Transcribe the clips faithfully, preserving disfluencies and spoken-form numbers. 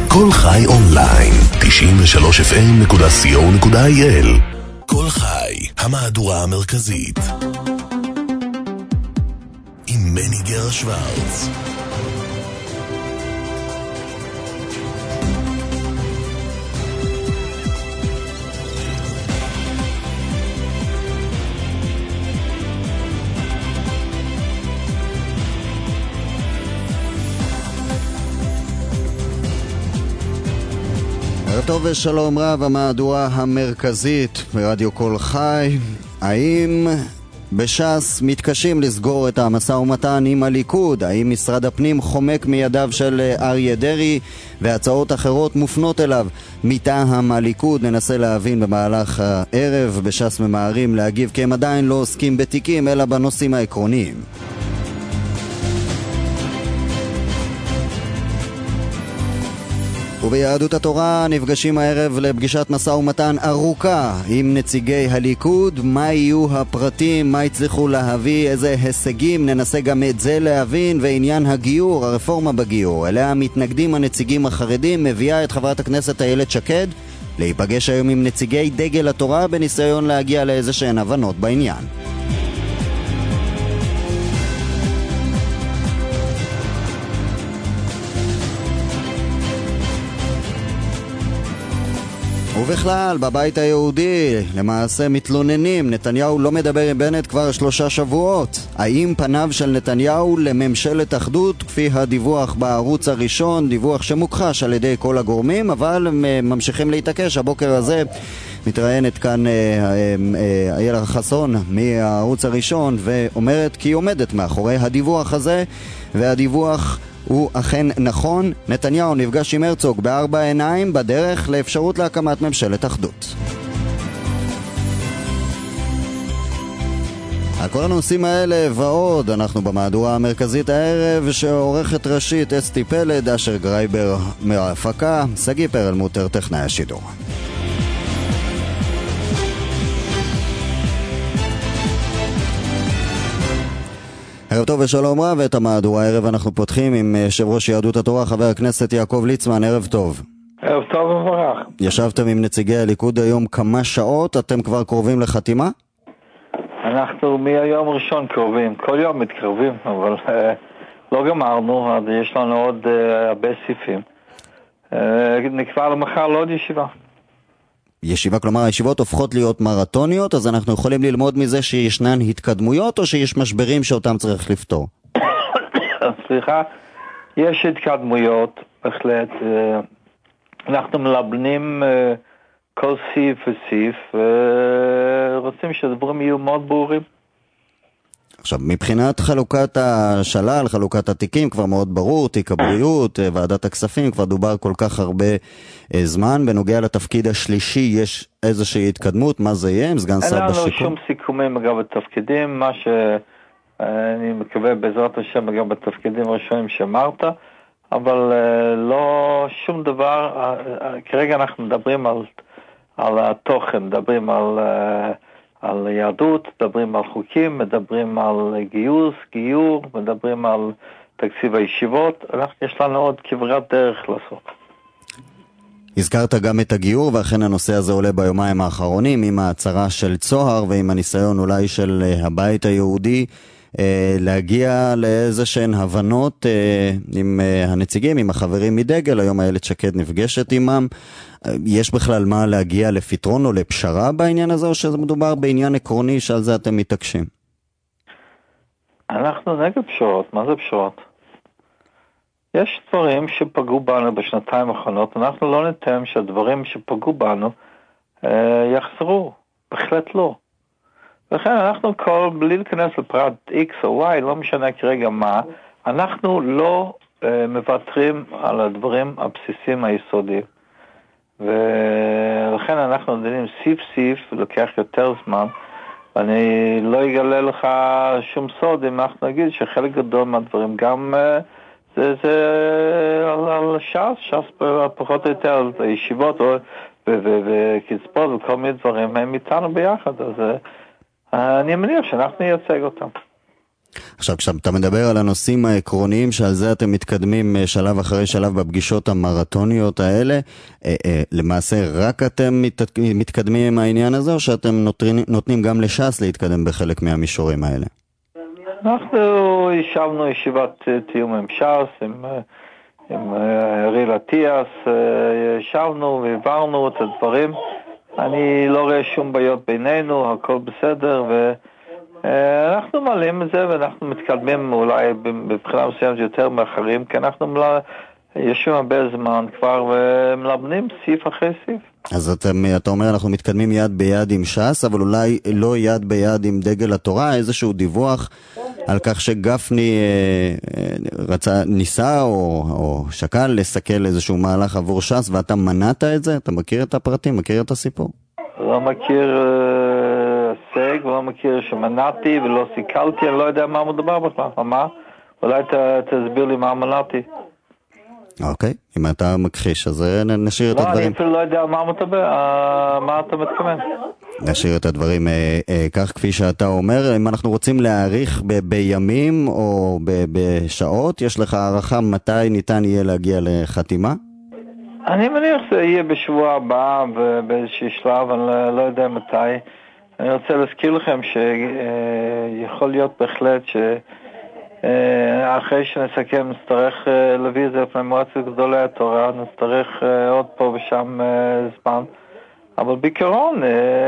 כל חי אונליין, תשעים ושלוש אף אם נקודה סי או נקודה איי אל. כל חי, המהדורה המרכזית. עם מני גר שוורץ. טוב ושלום רב, המהדורה המרכזית ברדיו כל חי. האם בש"ס מתקשים לסגור את המשא ומתן עם הליכוד? האם משרד הפנים חומק מידיו של אריה דרעי והצעות אחרות מופנות אליו מטעם הליכוד? ננסה להבין במהלך הערב. בש"ס ממהרים להגיב כי הם עדיין לא עוסקים בתיקים אלא בנושאים העקרוניים. וביהדות התורה נפגשים הערב לפגישת משא ומתן ארוכה עם נציגי הליכוד. מה יהיו הפרטים, מה יצליחו להביא, איזה הישגים, ננסה גם את זה להבין. ועניין הגיור, הרפורמה בגיור, אליה מתנגדים הנציגים החרדים, מביאה את חברת הכנסת איילת שקד להיפגש היום עם נציגי דגל התורה בניסיון להגיע לאיזה שהן הבנות בעניין. ובכלל, בבית היהודי למעשה מתלוננים, נתניהו לא מדבר עם בנט כבר שלושה שבועות. האם פניו של נתניהו לממשלת אחדות, כפי הדיווח בערוץ הראשון, דיווח שמוכחש על ידי כל הגורמים, אבל הם ממשיכים להתעקש. הבוקר הזה מתראיינת כאן איילת חסון מהערוץ הראשון ואומרת כי היא עומדת מאחורי הדיווח הזה, והדיווח הוא אכן נכון. נתניהו נפגש עם הרצוג בארבע עיניים בדרך לאפשרות להקמת ממשלת אחדות. על כל הנושאים האלה ועוד אנחנו במהדורה המרכזית הערב, שעורכת ראשית אסתי פלד, אשר גרייבר מההפקה, סגי פרלמוטר טכנאי השידור. ערב טוב ושלום רב. ואת המהדורה הערב אנחנו פותחים עם יושב ראש יהדות התורה חבר הכנסת יעקב ליצמן. ערב טוב. ערב טוב ומבורך. ישבתם עם נציגי הליכוד היום כמה שעות, אתם כבר קרובים לחתימה? אנחנו מהיום ראשון קרובים, כל יום מתקרבים, אבל uh, לא גמרנו, אז יש לנו עוד uh, הרבה סעיפים. Uh, נקבע למחר לעוד ישיבה. ישיבה, כלומר הישיבות הופכות להיות מרתוניות, אז אנחנו יכולים ללמוד מזה שישנן התקדמויות או שיש משברים שאותם צריך לפתור? סליחה, יש התקדמויות, בהחלט. אנחנו מלבנים כל סעיף וסעיף, ורוצים שהדברים יהיו מאוד ברורים. עכשיו, מבחינת חלוקת השלל, חלוקת התיקים, כבר מאוד ברור, תיק הבריאות, ועדת הכספים, כבר דובר כל כך הרבה זמן. בנוגע לתפקיד השלישי, יש איזושהי התקדמות? מה זה יהיה? סגן שר בשיכון? אין לנו שום סיכומים אגב התפקידים, מה שאני מקווה בעזרת השם אגב בתפקידים הראשונים שאמרת, אבל לא שום דבר. כרגע אנחנו מדברים על, על התוכן, מדברים על... על יהדות, מדברים על חוקים, מדברים על גיוס, גיור, מדברים על תקציב הישיבות. אנחנו, יש לנו עוד כברת דרך לעשות. הזכרת גם את הגיור, ואכן הנושא הזה עולה ביומיים האחרונים עם ההצהרה של צוהר ועם הניסיון אולי של הבית היהודי להגיע לאיזה שהן הבנות עם הנציגים, עם החברים מדגל. היום איילת שקד נפגשת עמם. יש בכלל מה להגיע לפתרון או לפשרה בעניין הזה, או שזה מדובר בעניין עקרוני שעל זה אתם מתעקשים? אנחנו נגד פשרות. מה זה פשרות? יש דברים שפגעו בנו בשנתיים האחרונות, אנחנו לא ניתן שהדברים שפגעו בנו אה, יחזרו. בהחלט לא. לכן אנחנו כל, בלי להיכנס לפרט X או Y, לא משנה כרגע מה, אנחנו לא אה, מוותרים על הדברים הבסיסיים היסודיים. ולכן אנחנו דנים סעיף סעיף, לוקח יותר זמן, ואני לא אגלה לך שום סוד אם אנחנו נגיד שחלק גדול מהדברים גם uh, זה, זה על, על ש"ס, ש"ס פחות או יותר, על ישיבות וקצפות וכל מיני דברים, הם איתנו ביחד, אז uh, אני מניח שאנחנו נייצג אותם. עכשיו, כשאתה מדבר על הנושאים העקרוניים שעל זה אתם מתקדמים שלב אחרי שלב בפגישות המרתוניות האלה, למעשה רק אתם מתקדמים עם העניין הזה, או שאתם נותנים גם לש"ס להתקדם בחלק מהמישורים האלה? אנחנו ישבנו ישיבת תיאום עם ש"ס, עם, עם אריאל אטיאס, ישבנו והעברנו את הדברים. אני לא רואה שום בעיות בינינו, הכל בסדר, ואנחנו מעלים את זה, ואנחנו מתקדמים אולי בבחינה מסוימת יותר מאחרים, כי אנחנו יושבים הרבה זמן כבר ומלבנים סעיף אחרי סעיף. אז אתה, אתה אומר אנחנו מתקדמים יד ביד עם ש"ס, אבל אולי לא יד ביד עם דגל התורה, איזשהו דיווח על כך שגפני אה, רצה, ניסה או, או שקל לסכל איזשהו מהלך עבור ש"ס, ואתה מנעת את זה? אתה מכיר את הפרטים? מכיר את הסיפור? לא מכיר אה, סג, ולא מכיר שמנעתי ולא סיכלתי, אני לא יודע מה מדובר בכלל. מה? אולי ת, תסביר לי מה מנעתי. אוקיי, אם אתה מכחיש, אז נשאיר את הדברים. לא, אני אפילו לא יודע מה אתה מתכוון. נשאיר את הדברים כך כפי שאתה אומר. אם אנחנו רוצים להאריך בימים או בשעות, יש לך הערכה מתי ניתן יהיה להגיע לחתימה? אני מניח שזה יהיה בשבוע הבא באיזשהו שלב, אני לא יודע מתי. אני רוצה להזכיר לכם שיכול להיות בהחלט ש... אחרי שנסכם נצטרך להביא את זה לפני מועצת גדולי התורה, נצטרך עוד פה ושם זמן, אבל בעיקרון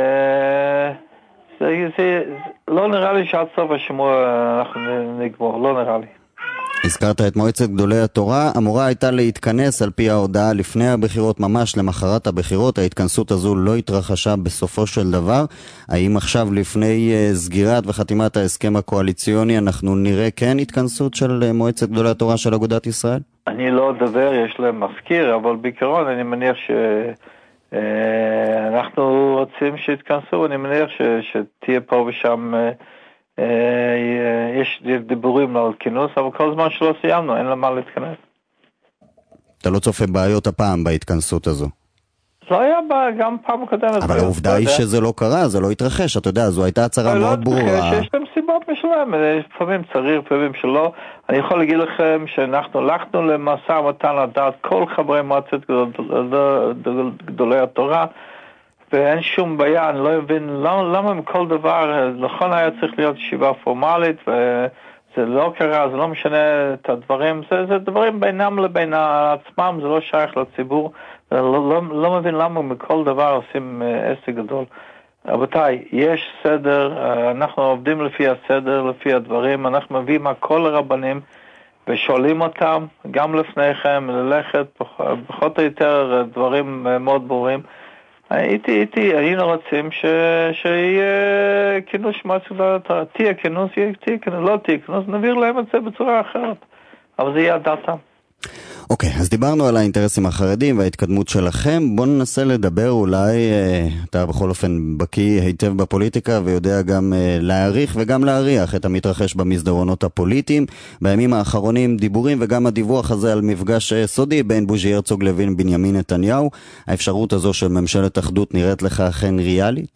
זה, זה, לא נראה לי שעד סוף השימוע אנחנו נגמור, לא נראה לי. הזכרת את מועצת גדולי התורה, אמורה הייתה להתכנס על פי ההודעה לפני הבחירות, ממש למחרת הבחירות. ההתכנסות הזו לא התרחשה בסופו של דבר. האם עכשיו לפני סגירת וחתימת ההסכם הקואליציוני אנחנו נראה כן התכנסות של מועצת גדולי התורה של אגודת ישראל? אני לא אדבר, יש להם מזכיר, אבל בעיקרון אני מניח שאנחנו רוצים שיתכנסו, אני מניח שתהיה פה ושם... יש דיבורים על כינוס, אבל כל זמן שלא סיימנו, אין למה להתכנס. אתה לא צופה בעיות הפעם בהתכנסות הזו? לא היה בה גם פעם קודמת. אבל העובדה היא שזה לא קרה, זה לא התרחש, אתה יודע, זו הייתה הצהרה מאוד ברורה. יש להם סיבות משלם, לפעמים צריך, לפעמים שלא. אני יכול להגיד לכם שאנחנו הלכנו למשא ומתן לדעת כל חברי מועצת גדולי התורה, ואין שום בעיה, אני לא מבין למה, למה מכל דבר, נכון היה צריך להיות ישיבה פורמלית, וזה לא קרה, זה לא משנה את הדברים, זה, זה דברים בינם לבין עצמם, זה לא שייך לציבור, לא, לא, לא מבין למה מכל דבר עושים עסק גדול. רבותיי, יש סדר, אנחנו עובדים לפי הסדר, לפי הדברים, אנחנו מביאים כל הרבנים, ושואלים אותם, גם לפניכם, ללכת, פחות או יותר דברים מאוד ברורים, הייתי, הייתי, היינו רוצים שיהיה כינוס שמועצת גדולי התורה, תהיה כינוס, תהיה כינוס, לא תהיה כינוס, נעביר להם את זה בצורה אחרת, אבל זה יהיה דעתם. אוקיי, אז דיברנו על האינטרסים החרדים וההתקדמות שלכם. בואו ננסה לדבר, אולי אתה בכל אופן בקיא היטב בפוליטיקה ויודע גם להעריך וגם להריח את המתרחש במסדרונות הפוליטיים. בימים האחרונים דיבורים וגם הדיווח הזה על מפגש סודי בין בוז'י הרצוג לבין בנימין נתניהו. האפשרות הזו של ממשלת אחדות נראית לך אכן ריאלית?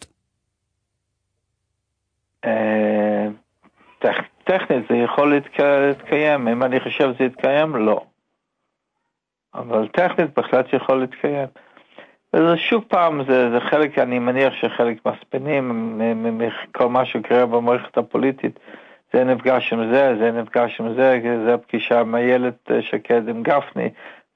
טכנית זה יכול להתקיים, אם אני חושב שזה יתקיים, לא. אבל טכנית בהחלט יכול להתקיים. וזה שוב פעם, זה, זה חלק, אני מניח שחלק מספינים מכל מה שקרה במערכת הפוליטית, זה נפגש עם זה, זה נפגש עם זה, זה פגישה עם איילת שקד עם גפני,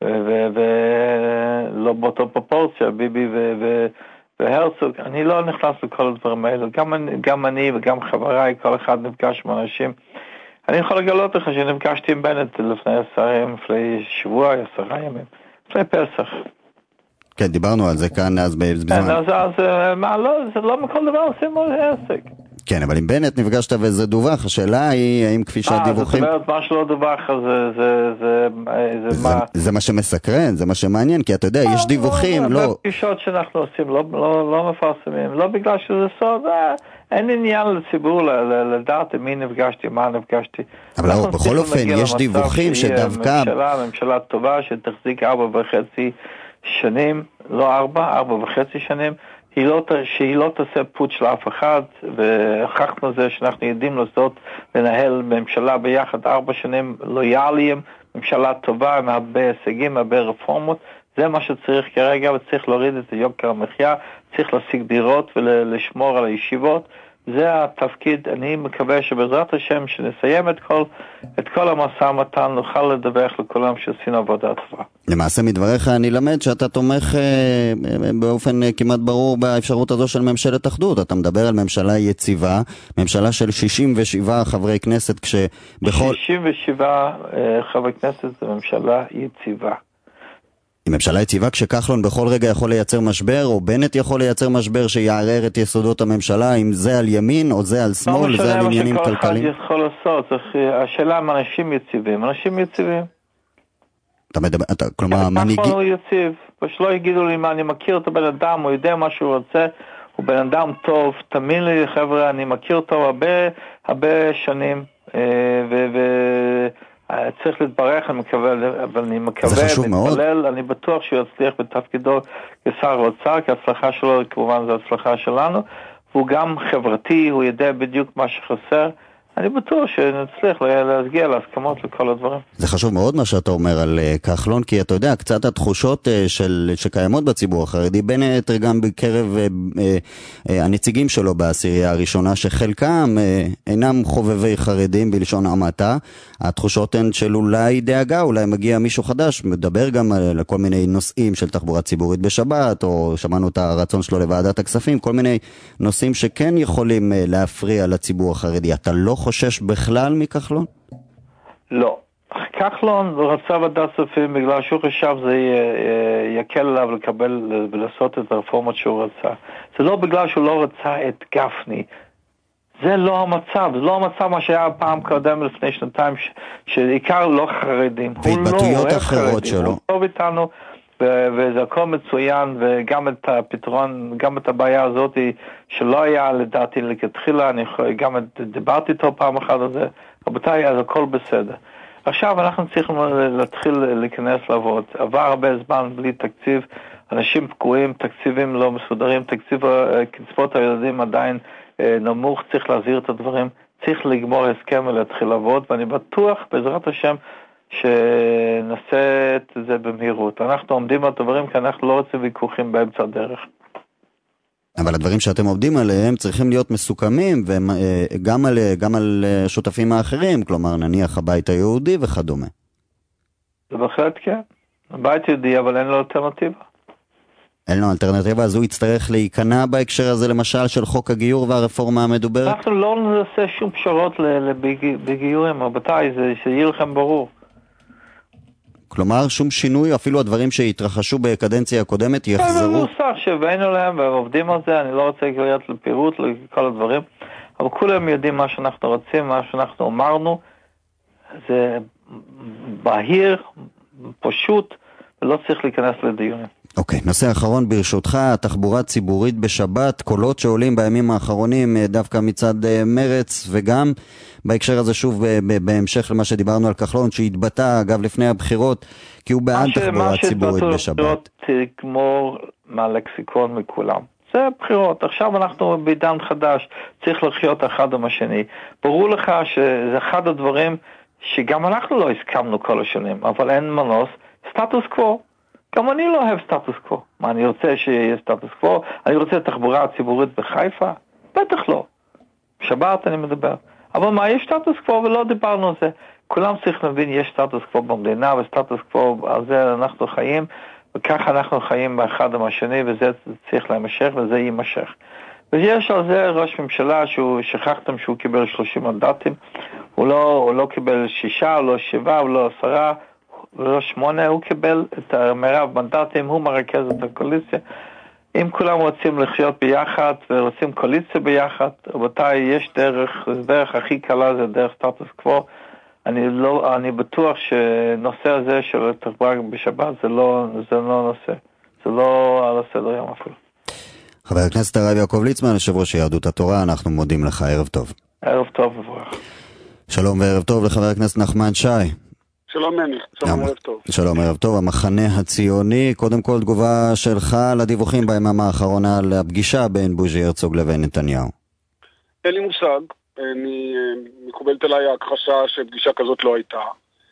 ולא באותו פרופורציה, ביבי והרצוג. אני לא נכנס לכל הדברים האלה, גם, גם אני וגם חבריי, כל אחד נפגש עם אנשים. אני יכול לגלות לך שנפגשתי עם בנט לפני עשרה ימים, לפני שבוע, עשרה ימים, לפני פסח. כן, דיברנו על זה כאן אז בזמן. כן, אז, אז מה, לא, זה לא מכל דבר עושים עוד עסק. כן, אבל עם בנט נפגשת וזה דווח, השאלה היא, האם כפי שהדיווחים... אה, זאת אומרת, מה שלא דווח, זה, זה, זה, זה, זה מה... זה מה שמסקרן, זה מה שמעניין, כי אתה יודע, יש דיווחים, לא... זה פגישות שאנחנו עושים, לא, לא, לא מפרסמים, לא בגלל שזה סוד, אין עניין לציבור לדעת מי נפגשתי, מה נפגשתי. אבל לא, בכל אופן, יש דיווחים שדווקא... ממשלה, ממשלה טובה שתחזיק ארבע וחצי שנים, לא ארבע, ארבע וחצי שנים, היא לא, שהיא לא תעשה פוט של אף אחד, והוכחנו זה שאנחנו יודעים לעשות, לנהל ממשלה ביחד ארבע שנים לויאליים, ממשלה טובה עם הרבה הישגים, הרבה רפורמות, זה מה שצריך כרגע, וצריך להוריד את יוקר המחיה, צריך להשיג דירות ולשמור על הישיבות, זה התפקיד. אני מקווה שבעזרת השם שנסיים את כל, את כל המשא ומתן, נוכל לדווח לכולם שעשינו עבודה טובה. למעשה מדבריך אני למד שאתה תומך אה, באופן אה, כמעט ברור באפשרות הזו של ממשלת אחדות. אתה מדבר על ממשלה יציבה, ממשלה של שישים ושבעה חברי כנסת, כשבכל... שישים ושבעה אה, חברי כנסת זה ממשלה יציבה. היא ממשלה יציבה כשכחלון בכל רגע יכול לייצר משבר, או בנט יכול לייצר משבר שיערער את יסודות הממשלה, אם זה על ימין או זה על שמאל, זה על עניינים כלכליים. לא משנה מה שכל אחד יכול לעשות, השאלה הם אנשים יציבים, אנשים יציבים. אתה מדבר, אתה, כלומר, המנהיגי... כחלון הוא יציב, ושלא יגידו לי מה, אני מכיר את הבן אדם, הוא יודע מה שהוא רוצה, הוא בן אדם טוב, תאמין לי חבר'ה, אני מכיר אותו הרבה, הרבה שנים, ו... ו צריך להתברך, אני מקווה, אבל אני מקווה, מתפלל, אני בטוח שהוא יצליח בתפקידו כשר האוצר, כי ההצלחה שלו כמובן זו הצלחה שלנו, והוא גם חברתי, הוא יודע בדיוק מה שחסר, אני בטוח שנצליח להגיע להסכמות לכל הדברים. זה חשוב מאוד מה שאתה אומר על כחלון, כי אתה יודע, קצת התחושות של, שקיימות בציבור החרדי, בין היתר גם בקרב הנציגים שלו בעשירייה הראשונה, שחלקם אינם חובבי חרדים בלשון המעטה, התחושות הן של אולי דאגה, אולי מגיע מישהו חדש, מדבר גם על כל מיני נושאים של תחבורה ציבורית בשבת, או שמענו את הרצון שלו לוועדת הכספים, כל מיני נושאים שכן יכולים להפריע לציבור החרדי. אתה לא חושש בכלל מכחלון? לא. כחלון רצה ועדת כספים בגלל שהוא חשב זה יקל עליו לקבל ולעשות את הרפורמות שהוא רצה. זה לא בגלל שהוא לא רצה את גפני. זה לא המצב. זה לא המצב מה שהיה פעם קודם לפני שנתיים, ש... שעיקר לא חרדים. והתבטאויות אחרות שלו. הוא טוב איתנו, ו... וזה הכל מצוין, וגם את הפתרון, גם את הבעיה הזאת שלא היה לדעתי לכתחילה, אני גם דיברתי איתו פעם אחת על זה, רבותיי, אז הכל בסדר. עכשיו אנחנו צריכים להתחיל להיכנס לעבוד. עבר הרבה זמן בלי תקציב, אנשים פגועים, תקציבים לא מסודרים, תקציב קצבאות הילדים עדיין נמוך, צריך להזהיר את הדברים, צריך לגמור הסכם ולהתחיל לעבוד, ואני בטוח בעזרת השם שנעשה את זה במהירות. אנחנו עומדים על דברים כי אנחנו לא רוצים ויכוחים באמצע הדרך. אבל הדברים שאתם עובדים עליהם צריכים להיות מסוכמים, וגם על, גם על שותפים האחרים, כלומר נניח הבית היהודי וכדומה. זה בהחלט כן. הבית היהודי, אבל אין לו אלטרנטיבה. אין לו אלטרנטיבה, אז הוא יצטרך להיכנע בהקשר הזה למשל של חוק הגיור והרפורמה המדוברת? אנחנו לא נעשה שום פשרות בגיורים, רבותיי, זה שיהיה לכם ברור. כלומר, שום שינוי, אפילו הדברים שהתרחשו בקדנציה הקודמת יחזרו? זה נוסח שהבאנו להם ועובדים על זה, אני לא רוצה להיות לפירוט לכל הדברים, אבל כולם יודעים מה שאנחנו רוצים, מה שאנחנו אמרנו, זה בהיר, פשוט, ולא צריך להיכנס לדיונים. אוקיי, okay, נושא האחרון ברשותך, התחבורה ציבורית בשבת, קולות שעולים בימים האחרונים דווקא מצד מרץ, וגם בהקשר הזה שוב בהמשך למה שדיברנו על כחלון, שהתבטא אגב לפני הבחירות, כי הוא בעד תחבורה ציבורית בשבת. תגמור מהלקסיקון מכולם. זה בחירות, עכשיו אנחנו בעידן חדש, צריך לחיות אחד עם השני. ברור לך שזה אחד הדברים שגם אנחנו לא הסכמנו כל השנים, אבל אין מנוס, סטטוס קוו. גם אני לא אוהב סטטוס קוו. מה, אני רוצה שיהיה סטטוס קוו? אני רוצה תחבורה ציבורית בחיפה? בטח לא. שבת אני מדבר. אבל מה, יש סטטוס קוו ולא דיברנו על זה. כולם צריכים להבין, יש סטטוס קוו במדינה, וסטטוס קוו, על זה אנחנו חיים, וככה אנחנו חיים באחד עם השני, וזה צריך להימשך, וזה יימשך. ויש על זה ראש ממשלה שהוא, שכחתם שהוא קיבל שלושים מנדטים, הוא לא, הוא לא קיבל שישה, הוא לא שבעה, הוא לא עשרה, ולא שמונה, הוא קיבל את המרב מנדטים, הוא מרכז את הקואליציה. אם כולם רוצים לחיות ביחד ורוצים קואליציה ביחד, רבותיי, יש דרך, דרך הכי קלה זה דרך סטטוס קוו. אני לא, אני בטוח שנושא הזה של התחבורה בשבת זה לא, זה לא נושא. זה לא על הסדר יום אפילו. חבר הכנסת הרב יעקב ליצמן, יושב ראש יהדות התורה, אנחנו מודים לך, ערב טוב. ערב טוב וברוך. שלום וערב טוב לחבר הכנסת נחמן שי. שלום ממי, שלום ערב טוב. שלום ערב טוב, המחנה הציוני, קודם כל תגובה שלך לדיווחים ביממה האחרונה על הפגישה בין בוז'י הרצוג לבין נתניהו. אין לי מושג, אני מקובלת עליי ההכחשה שפגישה כזאת לא הייתה,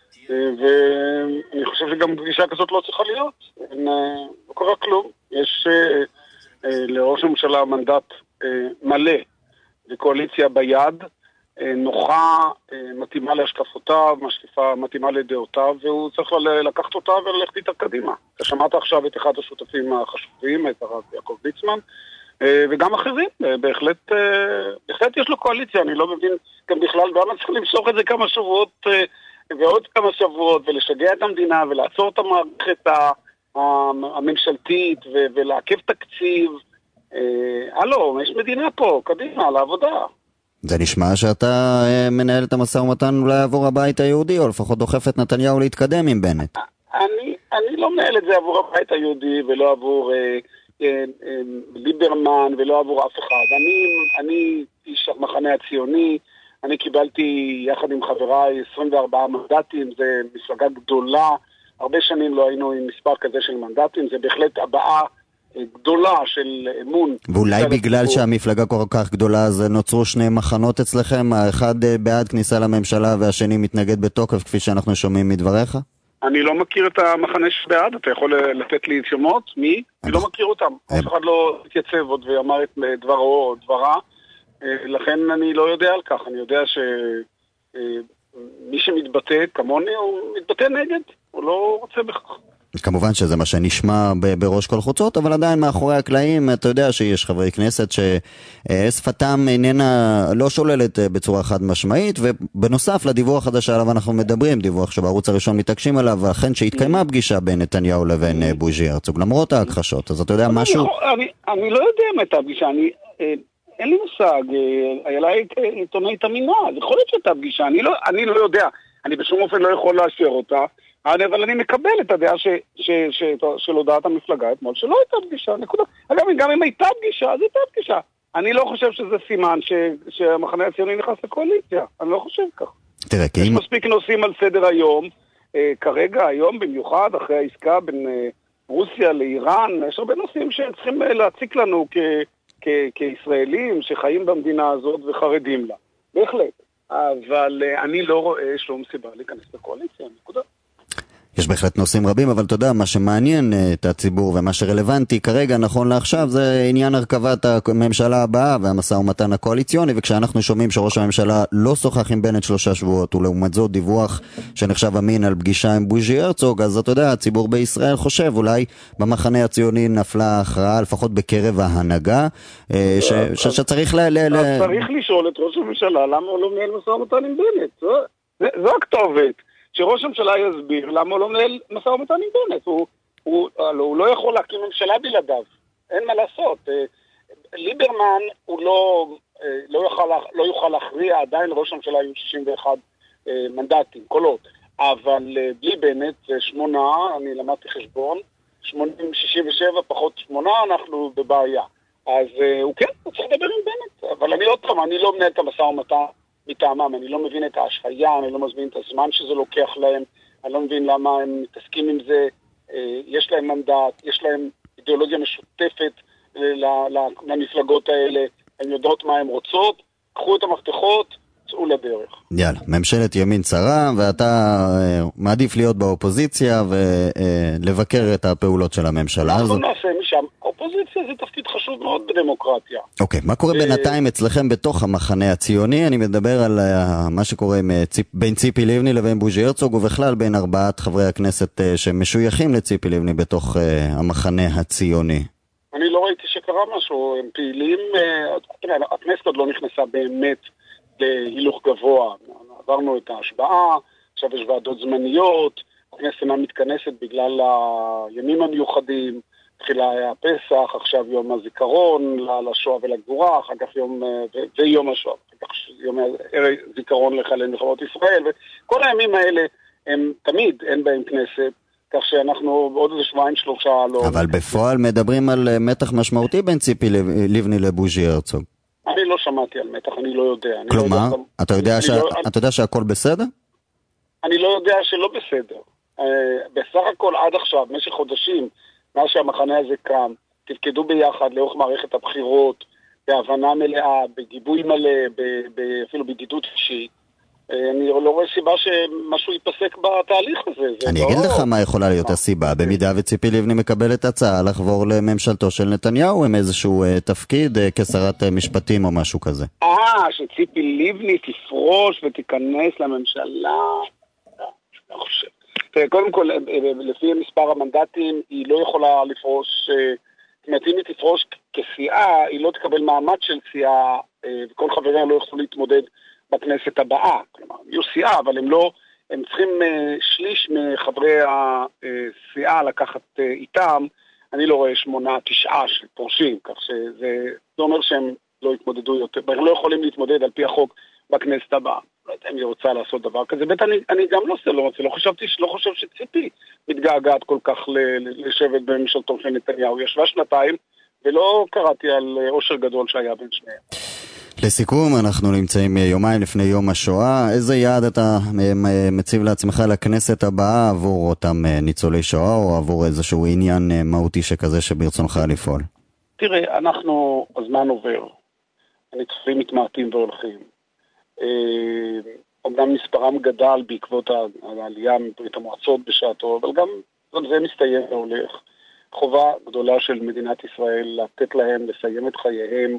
ואני חושב שגם פגישה כזאת לא צריכה להיות, אין, לא קרה כלום. יש לראש הממשלה מנדט מלא וקואליציה ביד, נוחה, מתאימה להשקפותיו, משקיפה, מתאימה לדעותיו, והוא צריך לקחת אותה וללכת איתה קדימה. אתה שמעת עכשיו את אחד השותפים החשובים, את הרב יעקב ליצמן, וגם אחרים, בהחלט, בהחלט יש לו קואליציה, אני לא מבין גם בכלל, גם צריך למשוך את זה כמה שבועות ועוד כמה שבועות, ולשגע את המדינה ולעצור את המערכת הממשלתית ולעכב תקציב. הלו, יש מדינה פה, קדימה, לעבודה. זה נשמע שאתה מנהל את המשא ומתן אולי עבור הבית היהודי, או לפחות דוחף את נתניהו להתקדם עם בנט. אני, אני לא מנהל את זה עבור הבית היהודי, ולא עבור אה, אה, אה, ליברמן, ולא עבור אף אחד. אני, אני איש המחנה הציוני, אני קיבלתי יחד עם חבריי עשרים וארבעה מנדטים, זה מפלגה גדולה, הרבה שנים לא היינו עם מספר כזה של מנדטים, זה בהחלט הבאה גדולה של אמון. ואולי בגלל שהמפלגה כל כך גדולה, אז נוצרו שני מחנות אצלכם, האחד בעד כניסה לממשלה והשני מתנגד בתוקף, כפי שאנחנו שומעים מדבריך? אני לא מכיר את המחנה שבעד, אתה יכול לתת לי שמות? מי? אני לא מכיר אותם. אף אחד לא התייצב עוד ואמר את דברו או דברה, לכן אני לא יודע על כך. אני יודע שמי שמתבטא כמוני הוא מתבטא נגד, הוא לא רוצה בכך. כמובן שזה מה שנשמע בראש כל חוצות, אבל עדיין מאחורי הקלעים אתה יודע שיש חברי כנסת ששפתם איננה לא שוללת בצורה חד משמעית, ובנוסף לדיווח הזה שעליו אנחנו מדברים, דיווח שבערוץ הראשון מתעקשים עליו, ואכן שהתקיימה פגישה בין נתניהו לבין בוז'י הרצוג, למרות ההכחשות. אז אתה יודע משהו? אני לא יודע מה הייתה פגישה, אין לי מושג, היה לה עיתונאית אמינה, זה יכול להיות שהייתה פגישה, אני לא יודע, אני בשום אופן לא יכול לאשר אותה, אבל אני מקבל את הדעה ש, ש, ש, של הודעת המפלגה אתמול, שלא הייתה פגישה, נקודה. אגב, גם אם הייתה פגישה, אז הייתה פגישה. אני לא חושב שזה סימן ש, שהמחנה הציוני נכנס לקואליציה. אני לא חושב כך. תראה, יש כי... מספיק נושאים על סדר היום, אה, כרגע, היום, במיוחד, אחרי העסקה בין אה, רוסיה לאיראן, יש הרבה נושאים שצריכים להציק לנו כ, כ, כישראלים שחיים במדינה הזאת וחרדים לה. בהחלט. אבל אה, אני לא רואה שום סיבה להיכנס לקואליציה, נקודה. יש בהחלט נושאים רבים, אבל אתה יודע, מה שמעניין את הציבור ומה שרלוונטי כרגע, נכון לעכשיו, זה עניין הרכבת הממשלה הבאה והמשא ומתן הקואליציוני, וכשאנחנו שומעים שראש הממשלה לא שוחח עם בנט שלושה שבועות, ולעומת זאת דיווח שנחשב אמין על פגישה עם בוז'י הרצוג, אז אתה יודע, הציבור בישראל חושב, אולי במחנה הציוני נפלה הכרעה, לפחות בקרב ההנהגה, ש, ש, שצריך ל... ל, ל... צריך לשאול את ראש הממשלה, למה הוא לא מנהל משא ומתן עם בנט? זו, זו הכתובת. שראש הממשלה יסביר למה הוא לא מנהל משא ומתן עם בנט. הוא, הוא, הוא לא יכול להקים ממשלה בלעדיו. אין מה לעשות. ליברמן הוא לא, לא, יוכל, לא יוכל להכריע, עדיין ראש הממשלה יהיו שישים ואחד מנדטים, קולות. אבל בלי בנט זה שמונה, אני למדתי חשבון, שמונים, שישים ושבע פחות שמונה, אנחנו בבעיה. אז הוא כן, הוא צריך לדבר עם בנט. אבל אני עוד פעם, אני לא מנהל את המשא ומתן מטעמם, אני לא מבין את ההשהיה, אני לא מבין את הזמן שזה לוקח להם, אני לא מבין למה הם מתעסקים עם זה, יש להם מנדט, יש להם אידיאולוגיה משותפת למפלגות האלה, הן יודעות מה הן רוצות, קחו את המפתחות, צאו לדרך. יאללה, ממשלת ימין צרה, ואתה מעדיף להיות באופוזיציה ולבקר את הפעולות של הממשלה. אנחנו נעשה משם. אופוזיציה זה תפקיד חשוב מאוד בדמוקרטיה. אוקיי, מה קורה בינתיים אצלכם בתוך המחנה הציוני? אני מדבר על מה שקורה בין ציפי לבני לבין בוז'י הרצוג, ובכלל בין ארבעת חברי הכנסת שמשויכים לציפי לבני בתוך המחנה הציוני. אני לא ראיתי שקרה משהו, הם פעילים, הכנסת עוד לא נכנסה באמת להילוך גבוה. עברנו את ההשבעה, עכשיו יש ועדות זמניות, הכנסת אינה מתכנסת בגלל הימים המיוחדים, תחילה היה הפסח, עכשיו יום הזיכרון לשואה ולגבורה, אחר כך יום, ויום השואה, אחר כך יום הזיכרון לחללי מלחמות ישראל, וכל הימים האלה הם תמיד אין בהם כנסת, כך שאנחנו עוד איזה שבועיים שלושה לא... אבל בפועל מדברים על מתח משמעותי בין ציפי לבני לבוז'י הרצוג. אני לא שמעתי על מתח, אני לא יודע. כלומר, אתה יודע שהכל בסדר? אני לא יודע שלא בסדר. בסך הכל עד עכשיו, במשך חודשים, מאז שהמחנה הזה קם, תפקדו ביחד לאורך מערכת הבחירות, בהבנה מלאה, בגיבוי מלא, אפילו בדידות אישית. אני לא רואה סיבה שמשהו ייפסק בתהליך הזה. אני אגיד לך מה יכולה להיות הסיבה. במידה וציפי לבני מקבלת הצעה לחבור לממשלתו של נתניהו עם איזשהו תפקיד כשרת משפטים או משהו כזה. אה, שציפי לבני תפרוש ותיכנס לממשלה. לא חושב. קודם כל, לפי מספר המנדטים, היא לא יכולה לפרוש, זאת אם היא תפרוש כסיעה, היא לא תקבל מעמד של סיעה, וכל חבריה לא יוכלו להתמודד בכנסת הבאה. כלומר, יהיו סיעה, אבל הם לא, הם צריכים שליש מחברי הסיעה לקחת איתם. אני לא רואה שמונה, תשעה של פורשים, כך שזה אומר שהם לא יתמודדו יותר, הם לא יכולים להתמודד על פי החוק בכנסת הבאה. לא יודע אם היא רוצה לעשות דבר כזה, בית אני, אני גם לא עושה, לא רוצה, לא חשבתי, לא חושב שציפי מתגעגעת כל כך לשבת בממשלתו של נתניהו. ישבה שנתיים, ולא קראתי על עושר גדול שהיה בין שניהם. לסיכום, אנחנו נמצאים יומיים לפני יום השואה. איזה יעד אתה מציב לעצמך לכנסת הבאה עבור אותם ניצולי שואה, או עבור איזשהו עניין מהותי שכזה שברצונך לפעול? תראה, אנחנו, הזמן עובר. הניצולים מתמעטים והולכים. אומנם מספרם גדל בעקבות העלייה מברית המועצות בשעתו, אבל גם זה מסתיים והולך. חובה גדולה של מדינת ישראל לתת להם לסיים את חייהם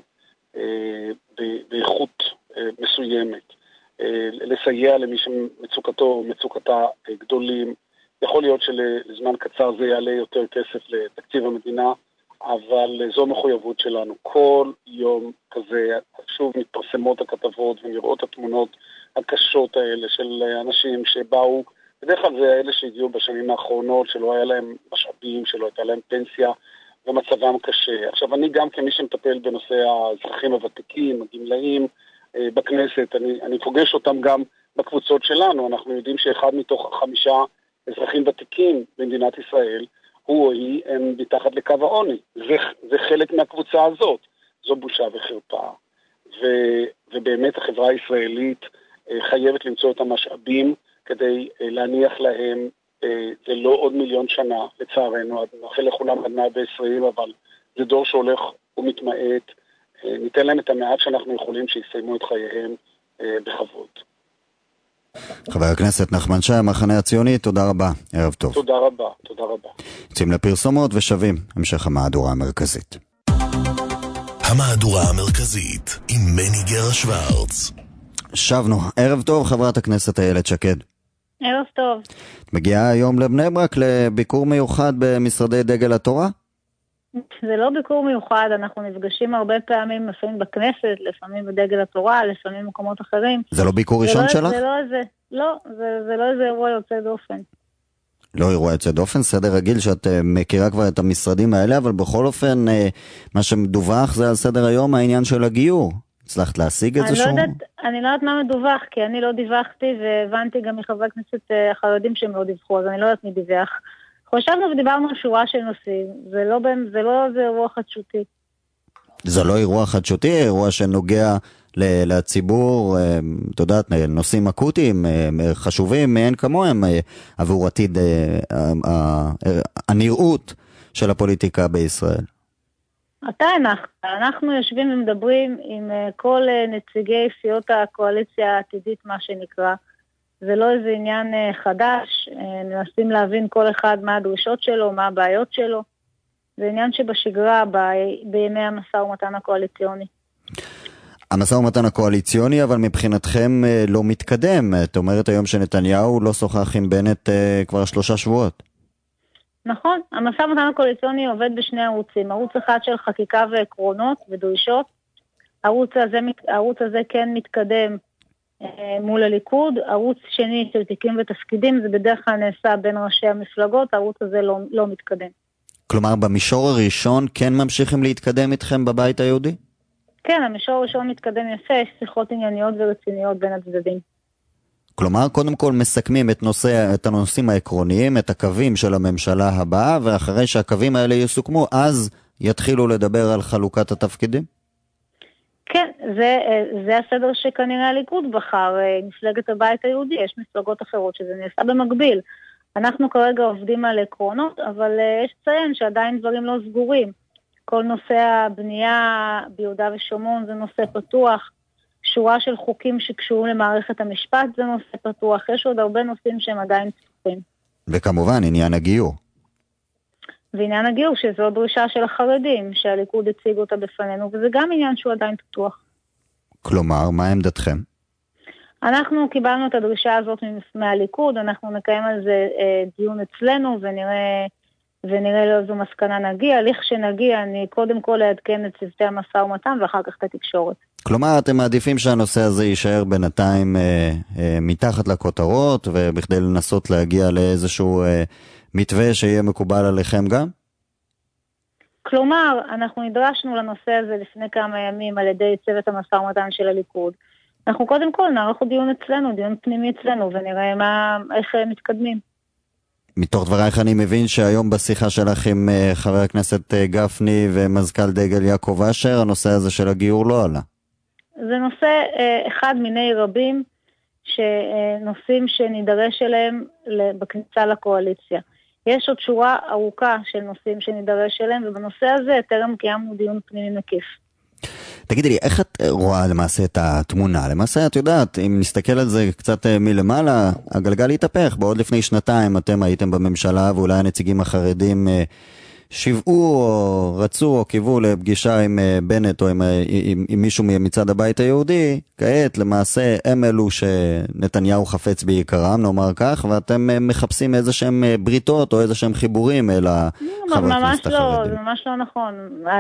באיכות מסוימת, לסייע למי שמצוקתו או מצוקתה גדולים. יכול להיות שלזמן קצר זה יעלה יותר כסף לתקציב המדינה, אבל זו מחויבות שלנו. כל יום כזה, שוב מתפרסמות הכתבות ונראות התמונות הקשות האלה של אנשים שבאו, בדרך כלל זה האלה שהגיעו בשנים האחרונות, שלא היה להם משאבים, שלא הייתה להם פנסיה, ומצבם קשה. עכשיו, אני גם כמי שמטפל בנושא האזרחים הוותיקים, הגמלאים בכנסת, אני, אני פוגש אותם גם בקבוצות שלנו. אנחנו יודעים שאחד מתוך חמישה אזרחים ותיקים במדינת ישראל, הוא או היא הם מתחת לקו העוני. זה, זה חלק מהקבוצה הזאת. זו בושה וחרפה. ו, ובאמת החברה הישראלית חייבת למצוא את המשאבים כדי להניח להם, זה לא עוד מיליון שנה, לצערנו, נאחל לכולם עד מאה ועשרים, אבל זה דור שהולך ומתמעט. ניתן להם את המעט שאנחנו יכולים שיסיימו את חייהם בכבוד. חבר הכנסת נחמן שי, המחנה הציוני, תודה רבה, ערב טוב. תודה רבה, תודה רבה. יוצאים לפרסומות ושווים, המשך המהדורה המרכזית. המהדורה המרכזית עם מני גרה שוורץ. שבנו, ערב טוב, חברת הכנסת איילת שקד. ערב טוב. מגיעה היום לבני ברק לביקור מיוחד במשרדי דגל התורה? זה לא ביקור מיוחד, אנחנו נפגשים הרבה פעמים, לפעמים בכנסת, לפעמים בדגל התורה, לפעמים במקומות אחרים. זה לא ביקור ראשון לא, שלך? זה לא איזה, לא, זה, זה לא איזה אירוע יוצא דופן. לא אירוע יוצא דופן, סדר רגיל שאת מכירה כבר את המשרדים האלה, אבל בכל אופן, מה שמדווח זה על סדר היום העניין של הגיור. הצלחת להשיג את זה שום? אני לא יודעת מה מדווח, כי אני לא דיווחתי, והבנתי גם מחברי הכנסת החרדים שהם לא דיווחו, אז אני לא יודעת מי דיווח. חושבנו ודיברנו על שורה של נושאים, זה לא, זה לא זה אירוע חדשותי. זה לא אירוע חדשותי, אירוע שנוגע לציבור, אתה יודעת, נושאים אקוטיים, חשובים, אין כמוהם, עבור עתיד הנראות של הפוליטיקה בישראל. אתה הנחת, אנחנו יושבים ומדברים עם כל נציגי סיעות הקואליציה העתידית, מה שנקרא. זה לא איזה עניין חדש, מנסים להבין כל אחד מה הדרישות שלו, מה הבעיות שלו. זה עניין שבשגרה ב... בימי המשא ומתן הקואליציוני. המשא ומתן הקואליציוני, אבל מבחינתכם לא מתקדם. את אומרת היום שנתניהו לא שוחח עם בנט כבר שלושה שבועות. נכון, המשא ומתן הקואליציוני עובד בשני ערוצים. ערוץ אחד של חקיקה ועקרונות ודרישות. הערוץ הזה, הערוץ הזה כן מתקדם מול הליכוד. ערוץ שני של תיקים ותפקידים, זה בדרך כלל נעשה בין ראשי המפלגות, הערוץ הזה לא, לא מתקדם. כלומר, במישור הראשון כן ממשיכים להתקדם איתכם בבית היהודי? כן, המישור הראשון מתקדם יפה, יש שיחות ענייניות ורציניות בין הצדדים. כלומר, קודם כל מסכמים את, נושא, את הנושאים העקרוניים, את הקווים של הממשלה הבאה, ואחרי שהקווים האלה יסוכמו, אז יתחילו לדבר על חלוקת התפקידים? כן, זה, זה הסדר שכנראה הליכוד בחר, מפלגת הבית היהודי, יש מפלגות אחרות שזה נעשה במקביל. אנחנו כרגע עובדים על עקרונות, אבל יש לציין שעדיין דברים לא סגורים. כל נושא הבנייה ביהודה ושומרון זה נושא פתוח, שורה של חוקים שקשורים למערכת המשפט זה נושא פתוח, יש עוד הרבה נושאים שהם עדיין פתוחים. וכמובן עניין הגיור. ועניין הגיור שזו דרישה של החרדים, שהליכוד הציג אותה בפנינו, וזה גם עניין שהוא עדיין פתוח. כלומר, מה עמדתכם? אנחנו קיבלנו את הדרישה הזאת מהליכוד, אנחנו נקיים על זה אה, דיון אצלנו ונראה, ונראה לאיזו מסקנה נגיע. לכשנגיע אני קודם כל לעדכן את צוותי המשא ומתן ואחר כך את התקשורת. כלומר, אתם מעדיפים שהנושא הזה יישאר בינתיים אה, אה, מתחת לכותרות, ובכדי לנסות להגיע לאיזשהו אה, מתווה שיהיה מקובל עליכם גם? כלומר, אנחנו נדרשנו לנושא הזה לפני כמה ימים על ידי צוות המשא ומתן של הליכוד. אנחנו קודם כל נערך דיון אצלנו, דיון פנימי אצלנו, ונראה מה, איך מתקדמים. מתוך דברייך אני מבין שהיום בשיחה שלך עם חבר הכנסת גפני ומזכ"ל דגל יעקב אשר, הנושא הזה של הגיור לא עלה. זה נושא אחד מיני רבים, שנושאים שנידרש אליהם בכניסה לקואליציה. יש עוד שורה ארוכה של נושאים שנידרש אליהם, ובנושא הזה טרם קיימנו דיון פנימי מקיף. תגידי לי, איך את רואה למעשה את התמונה? למעשה, את יודעת, אם נסתכל על זה קצת מלמעלה, הגלגל יתהפך. בעוד לפני שנתיים אתם הייתם בממשלה, ואולי הנציגים החרדים שיוועו או רצו או קיוו לפגישה עם בנט או עם, עם, עם מישהו מצד הבית היהודי. כעת, למעשה, הם אלו שנתניהו חפץ בעיקרם, נאמר כך, ואתם מחפשים איזה שהם בריתות או איזה שהם חיבורים אל החברי הכנסת החרדים. לא, זה ממש לא נכון.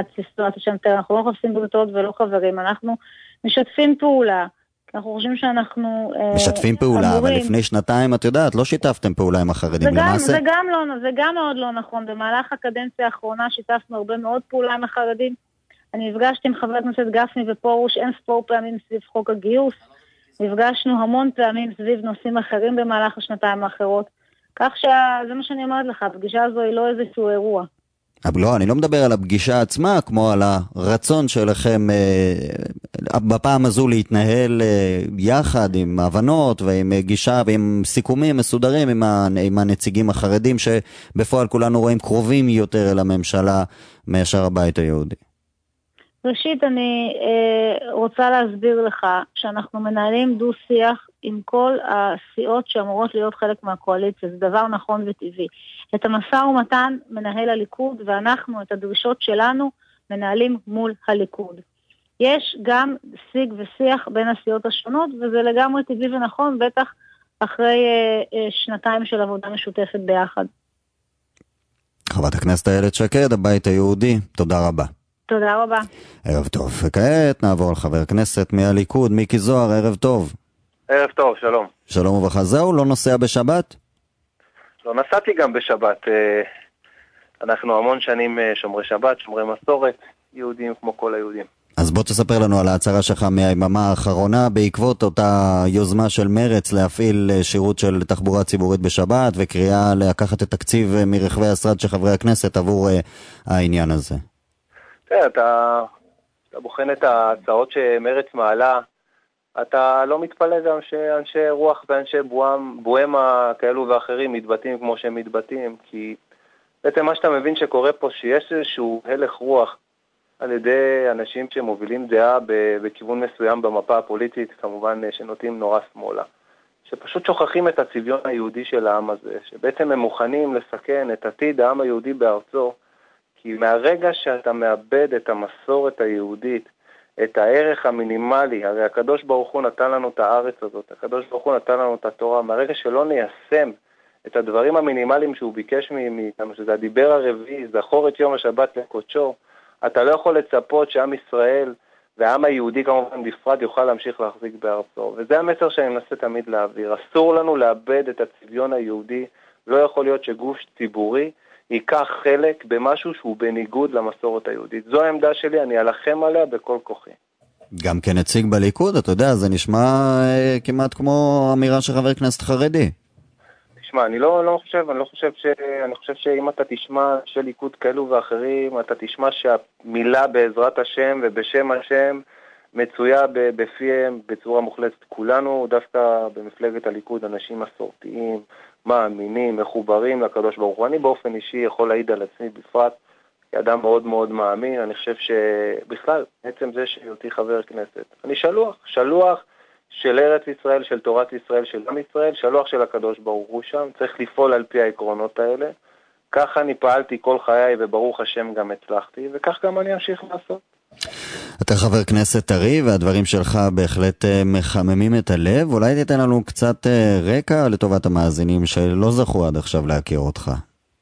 אנחנו לא חפשים בריתות ולא חברים, אנחנו משתפים פעולה. אנחנו חושבים שאנחנו משתפים פעולה, אבל לפני שנתיים, את יודעת, לא שיתפתם פעולה עם החרדים למעשה. זה גם לא, זה גם מאוד לא נכון. במהלך הקדנציה האחרונה שיתפנו הרבה מאוד פעולה עם החרדים. אני נפגשתי עם חבר הכנסת גפני ופורוש אין ספור פעמים סביב חוק הגיוס. נפגשנו המון פעמים סביב נושאים אחרים במהלך השנתיים האחרות. כך שזה מה שאני אומרת לך, הפגישה הזו היא לא איזשהו אירוע. אבל לא, אני לא מדבר על הפגישה עצמה, כמו על הרצון שלכם אה, בפעם הזו להתנהל אה, יחד עם הבנות ועם גישה ועם סיכומים מסודרים עם, ה, עם הנציגים החרדים שבפועל כולנו רואים קרובים יותר אל הממשלה מאשר הבית היהודי. ראשית, אני אה, רוצה להסביר לך שאנחנו מנהלים דו שיח עם כל הסיעות שאמורות להיות חלק מהקואליציה. זה דבר נכון וטבעי. את המשא ומתן מנהל הליכוד, ואנחנו את הדרישות שלנו מנהלים מול הליכוד. יש גם שיג ושיח בין הסיעות השונות, וזה לגמרי טבעי ונכון, בטח אחרי אה, אה, שנתיים של עבודה משותפת ביחד. חברת הכנסת איילת שקד, הבית היהודי, תודה רבה. תודה רבה. ערב טוב. וכעת נעבור לחבר הכנסת מהליכוד, מיקי זוהר, ערב טוב. ערב טוב, שלום. שלום וברכה. זהו, לא נוסע בשבת? לא נסעתי גם בשבת. אנחנו המון שנים שומרי שבת, שומרי מסורת, יהודים כמו כל היהודים. אז בוא תספר לנו על ההצהרה שלך מהיממה האחרונה, בעקבות אותה יוזמה של מרץ להפעיל שירות של תחבורה ציבורית בשבת, וקריאה לקחת את תקציב מרכבי השרד של חברי הכנסת עבור העניין הזה. תראה, אתה, אתה בוחן את ההצעות שמרץ מעלה, אתה לא מתפלא גם שאנשי רוח ואנשי בוהם, בוהמה כאלו ואחרים מתבטאים כמו שהם מתבטאים, כי בעצם מה שאתה מבין שקורה פה, שיש איזשהו הלך רוח על ידי אנשים שמובילים דעה בכיוון מסוים במפה הפוליטית, כמובן שנוטים נורא שמאלה, שפשוט שוכחים את הצביון היהודי של העם הזה, שבעצם הם מוכנים לסכן את עתיד העם היהודי בארצו, כי מהרגע שאתה מאבד את המסורת היהודית, את הערך המינימלי, הרי הקדוש ברוך הוא נתן לנו את הארץ הזאת, הקדוש ברוך הוא נתן לנו את התורה, מהרגע שלא ניישם את הדברים המינימליים שהוא ביקש מאיתנו, שזה הדיבר הרביעי, זכור את יום השבת לקודשו, אתה לא יכול לצפות שעם ישראל והעם היהודי כמובן בפרט יוכל להמשיך להחזיק בארצו, וזה המסר שאני מנסה תמיד להעביר. אסור לנו לאבד את הצביון היהודי, לא יכול להיות שגוף ציבורי ייקח חלק במשהו שהוא בניגוד למסורת היהודית. זו העמדה שלי, אני אלחם עליה בכל כוחי. גם כנציג בליכוד, אתה יודע, זה נשמע אה, כמעט כמו אמירה של חבר כנסת חרדי. תשמע, אני לא, לא חושב, אני לא חושב ש... אני חושב שאם אתה תשמע של ליכוד כאלו ואחרים, אתה תשמע שהמילה בעזרת השם ובשם השם מצויה בפיהם בצורה מוחלטת. כולנו דווקא במפלגת הליכוד אנשים מסורתיים, מאמינים, מחוברים לקדוש ברוך הוא. אני באופן אישי יכול להעיד על עצמי בפרט, כאדם מאוד מאוד מאמין. אני חושב שבכלל, בעצם זה שהיותי חבר כנסת, אני שלוח, שלוח של ארץ ישראל, של תורת ישראל, של עם ישראל, שלוח של הקדוש ברוך הוא שם, צריך לפעול על פי העקרונות האלה. ככה אני פעלתי כל חיי וברוך השם גם הצלחתי, וכך גם אני אמשיך לעשות. אתה חבר כנסת טרי והדברים שלך בהחלט מחממים את הלב. אולי תיתן לנו קצת רקע לטובת המאזינים שלא זכו עד עכשיו להכיר אותך.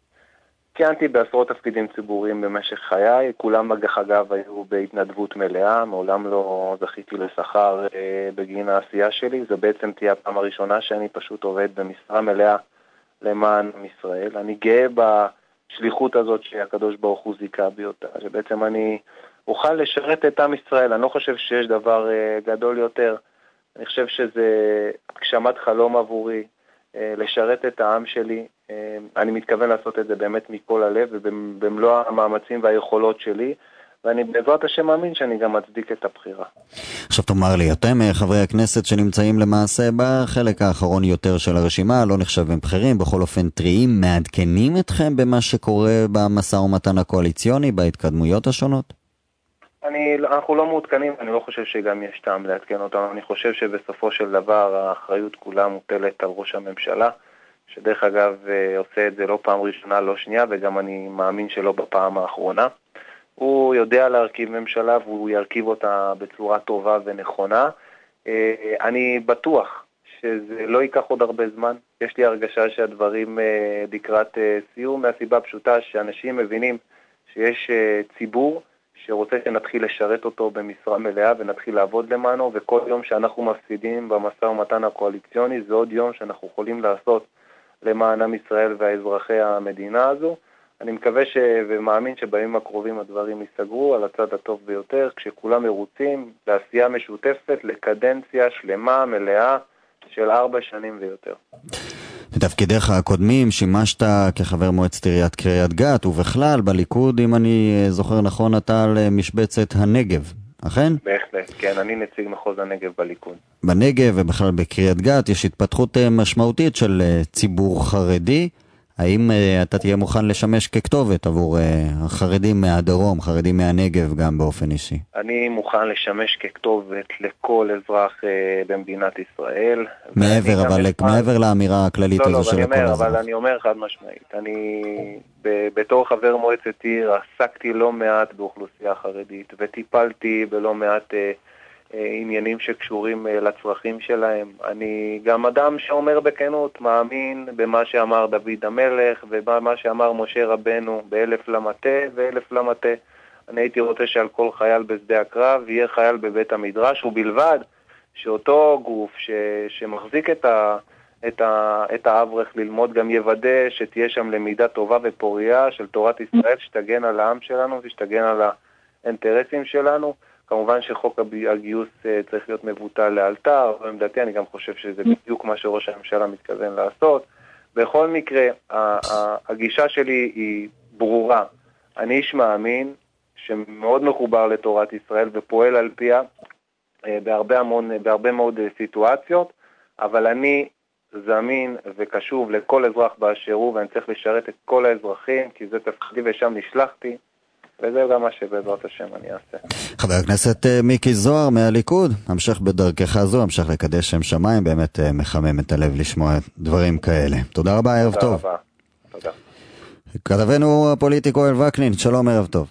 כיהנתי בעשרות תפקידים ציבוריים במשך חיי, כולם אגב היו בהתנדבות מלאה, מעולם לא זכיתי לשכר אה, בגין העשייה שלי. זה בעצם תהיה הפעם הראשונה שאני פשוט עובד במשרה מלאה למען עם ישראל. אני גאה בשליחות הזאת שהקדוש ברוך הוא זיכה בי אותה, שבעצם אני אוכל לשרת את עם ישראל. אני לא חושב שיש דבר אה, גדול יותר, אני חושב שזה הגשמת חלום עבורי, אה, לשרת את העם שלי. אני מתכוון לעשות את זה באמת מכל הלב ובמלוא המאמצים והיכולות שלי, ואני בעזרת השם מאמין שאני גם מצדיק את הבחירה. עכשיו תאמר לי, אתם חברי הכנסת שנמצאים למעשה בחלק האחרון יותר של הרשימה, לא נחשבים בכירים, בכל אופן טריים, מעדכנים אתכם במה שקורה במשא ומתן הקואליציוני, בהתקדמויות השונות? אני, אנחנו לא מעודכנים, אני לא חושב שגם יש טעם להתקן אותנו. אני חושב שבסופו של דבר האחריות כולה מוטלת על ראש הממשלה, שדרך אגב עושה את זה לא פעם ראשונה, לא שנייה, וגם אני מאמין שלא בפעם האחרונה. הוא יודע להרכיב ממשלה והוא ירכיב אותה בצורה טובה ונכונה. אני בטוח שזה לא ייקח עוד הרבה זמן. יש לי הרגשה שהדברים לקראת סיום, מהסיבה פשוטה שאנשים מבינים שיש ציבור שרוצה שנתחיל לשרת אותו במשרה מלאה ונתחיל לעבוד למענו, וכל יום שאנחנו מפסידים במשא ומתן הקואליציוני זה עוד יום שאנחנו יכולים לעשות למען עם ישראל והאזרחי המדינה הזו. אני מקווה ש... ומאמין שבימים הקרובים הדברים ייסגרו על הצד הטוב ביותר, כשכולם מרוצים לעשייה משותפת לקדנציה שלמה, מלאה, של ארבע שנים ויותר. בתפקידיך הקודמים שימשת כחבר מועצת עיריית קריית גת, ובכלל בליכוד, אם אני זוכר נכון, אתה על משבצת הנגב, אכן? בהחלט, כן, אני נציג מחוז הנגב בליכוד. בנגב ובכלל בקריית גת יש התפתחות משמעותית של ציבור חרדי. האם אתה תהיה מוכן לשמש ככתובת עבור החרדים מהדרום, חרדים מהנגב גם באופן אישי? אני מוכן לשמש ככתובת לכל אזרח במדינת ישראל. מעבר, אבל מעבר לאמירה הכללית הזו של הכל אזרח. אבל אני אומר חד משמעית, אני בתור חבר מועצת עיר עסקתי לא מעט באוכלוסייה חרדית, וטיפלתי בלא מעט עניינים שקשורים לצרכים שלהם. אני גם אדם שאומר בכנות, מאמין במה שאמר דוד המלך ובמה שאמר משה רבנו, באלף למטה ואלף למטה. אני הייתי רוצה שעל כל חייל בשדה הקרב יהיה חייל בבית המדרש, ובלבד שאותו גוף ש, שמחזיק את, ה, את, ה, את האברך ללמוד גם יוודא שתהיה שם למידה טובה ופוריה של תורת ישראל, שתגן על העם שלנו ושתגן על האינטרסים שלנו. כמובן שחוק הגיוס צריך להיות מבוטל לאלתר, ועמדתי אני גם חושב שזה בדיוק מה שראש הממשלה מתכוון לעשות. בכל מקרה, הגישה שלי היא ברורה. אני איש מאמין שמאוד מחובר לתורת ישראל ופועל על פיה בהרבה, המון, בהרבה מאוד סיטואציות, אבל אני זמין וקשוב לכל אזרח באשר הוא, ואני צריך לשרת את כל האזרחים, כי זה תפקידי ושם נשלחתי. וזה גם מה שבעזרת השם אני אעשה. חבר הכנסת מיקי זוהר מהליכוד, המשך בדרכך זו, המשך לקדש שם שמיים, באמת מחמם את הלב לשמוע דברים כאלה. תודה רבה, ערב טוב. תודה רבה. תודה. כתבנו הפוליטי כהן וקנין, שלום, ערב טוב.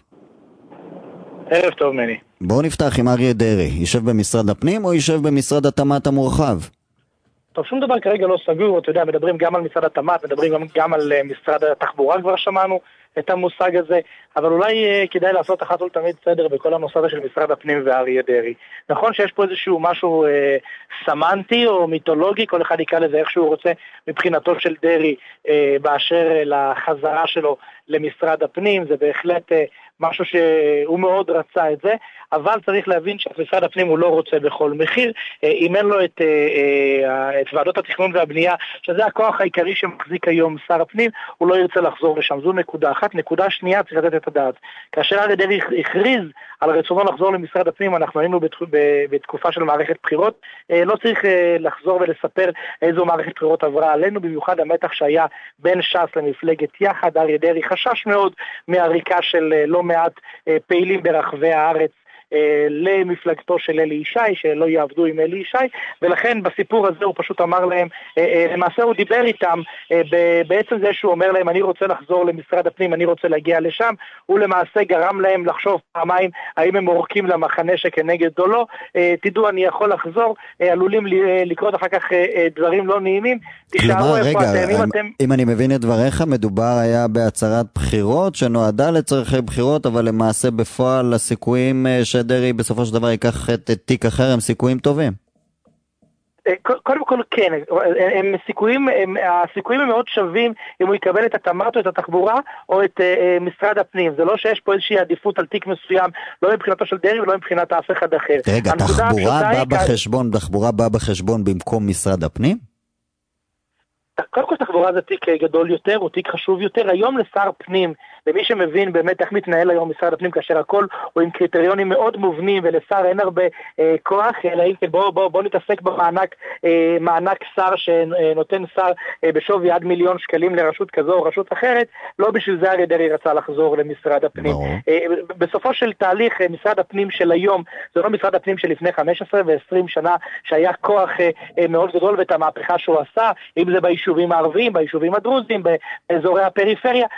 ערב טוב מני. בואו נפתח עם אריה דרעי, יישב במשרד הפנים או יישב במשרד התמ"ת המורחב? טוב, שום דבר כרגע לא סגור, אתה יודע, מדברים גם על משרד התמ"ת, מדברים גם, גם על משרד התחבורה, כבר שמענו את המושג הזה, אבל אולי uh, כדאי לעשות אחת ולתמיד סדר בכל הנושא הזה של משרד הפנים ואריה דרעי. נכון שיש פה איזשהו משהו uh, סמנטי או מיתולוגי, כל אחד יקרא לזה איך שהוא רוצה מבחינתו של דרעי uh, באשר uh, לחזרה שלו למשרד הפנים, זה בהחלט uh, משהו שהוא מאוד רצה את זה, אבל צריך להבין שמשרד הפנים הוא לא רוצה בכל מחיר, אם אין לו את, את ועדות התכנון והבנייה, שזה הכוח העיקרי שמחזיק היום שר הפנים, הוא לא ירצה לחזור לשם. זו נקודה אחת. נקודה שנייה, צריך לתת את הדעת. כאשר אריה דרעי הכריז על רצונו לחזור למשרד הפנים, אנחנו היינו בתקופה של מערכת בחירות, לא צריך לחזור ולספר איזו מערכת בחירות עברה עלינו, במיוחד המתח שהיה בין ש"ס למפלגת יחד. אריה דרעי חשש מאוד מהריקה של לא מעט פעילים ברחבי הארץ למפלגתו של אלי ישי, שלא יעבדו עם אלי ישי, ולכן בסיפור הזה הוא פשוט אמר להם, למעשה הוא דיבר איתם, בעצם זה שהוא אומר להם, אני רוצה לחזור למשרד הפנים, אני רוצה להגיע לשם, הוא למעשה גרם להם לחשוב פעמיים, האם הם מורקים למחנה שכנגד או לא, תדעו, אני יכול לחזור, עלולים לקרות אחר כך דברים לא נעימים, כלומר, רגע, אם אני מבין את דבריך, מדובר היה בהצהרת בחירות, שנועדה לצרכי בחירות, אבל למעשה בפועל הסיכויים שדרעי בסופו של דבר ייקח את תיק אחר, הם סיכויים טובים. קודם כל כן, הם סיכויים, הסיכויים הם מאוד שווים אם הוא יקבל את התמ"ת או את התחבורה או את משרד הפנים. זה לא שיש פה איזושהי עדיפות על תיק מסוים, לא מבחינתו של דרעי ולא מבחינת אף אחד אחר. רגע, תחבורה בא בחשבון, תחבורה בא בחשבון במקום משרד הפנים? קודם כל תחבורה זה תיק גדול יותר, הוא תיק חשוב יותר. היום לשר פנים, למי שמבין באמת איך מתנהל היום משרד הפנים, כאשר הכל הוא עם קריטריונים מאוד מובנים, ולשר אין הרבה אה, כוח, אלא אם כן בוא, בוא, בוא נתעסק במענק אה, מענק שר שנותן שר אה, בשווי עד מיליון שקלים לרשות כזו או רשות אחרת, לא בשביל זה אריה דרעי רצה לחזור למשרד הפנים. אה, בסופו של תהליך, אה, משרד הפנים של היום, זה לא משרד הפנים של לפני חמש עשרה ועשרים שנה, שהיה כוח אה, אה, מאוד גדול, ואת המהפכה שהוא עשה, אם זה ביישובים הערביים, ביישובים הדרוזיים, באזורי הפריפריה,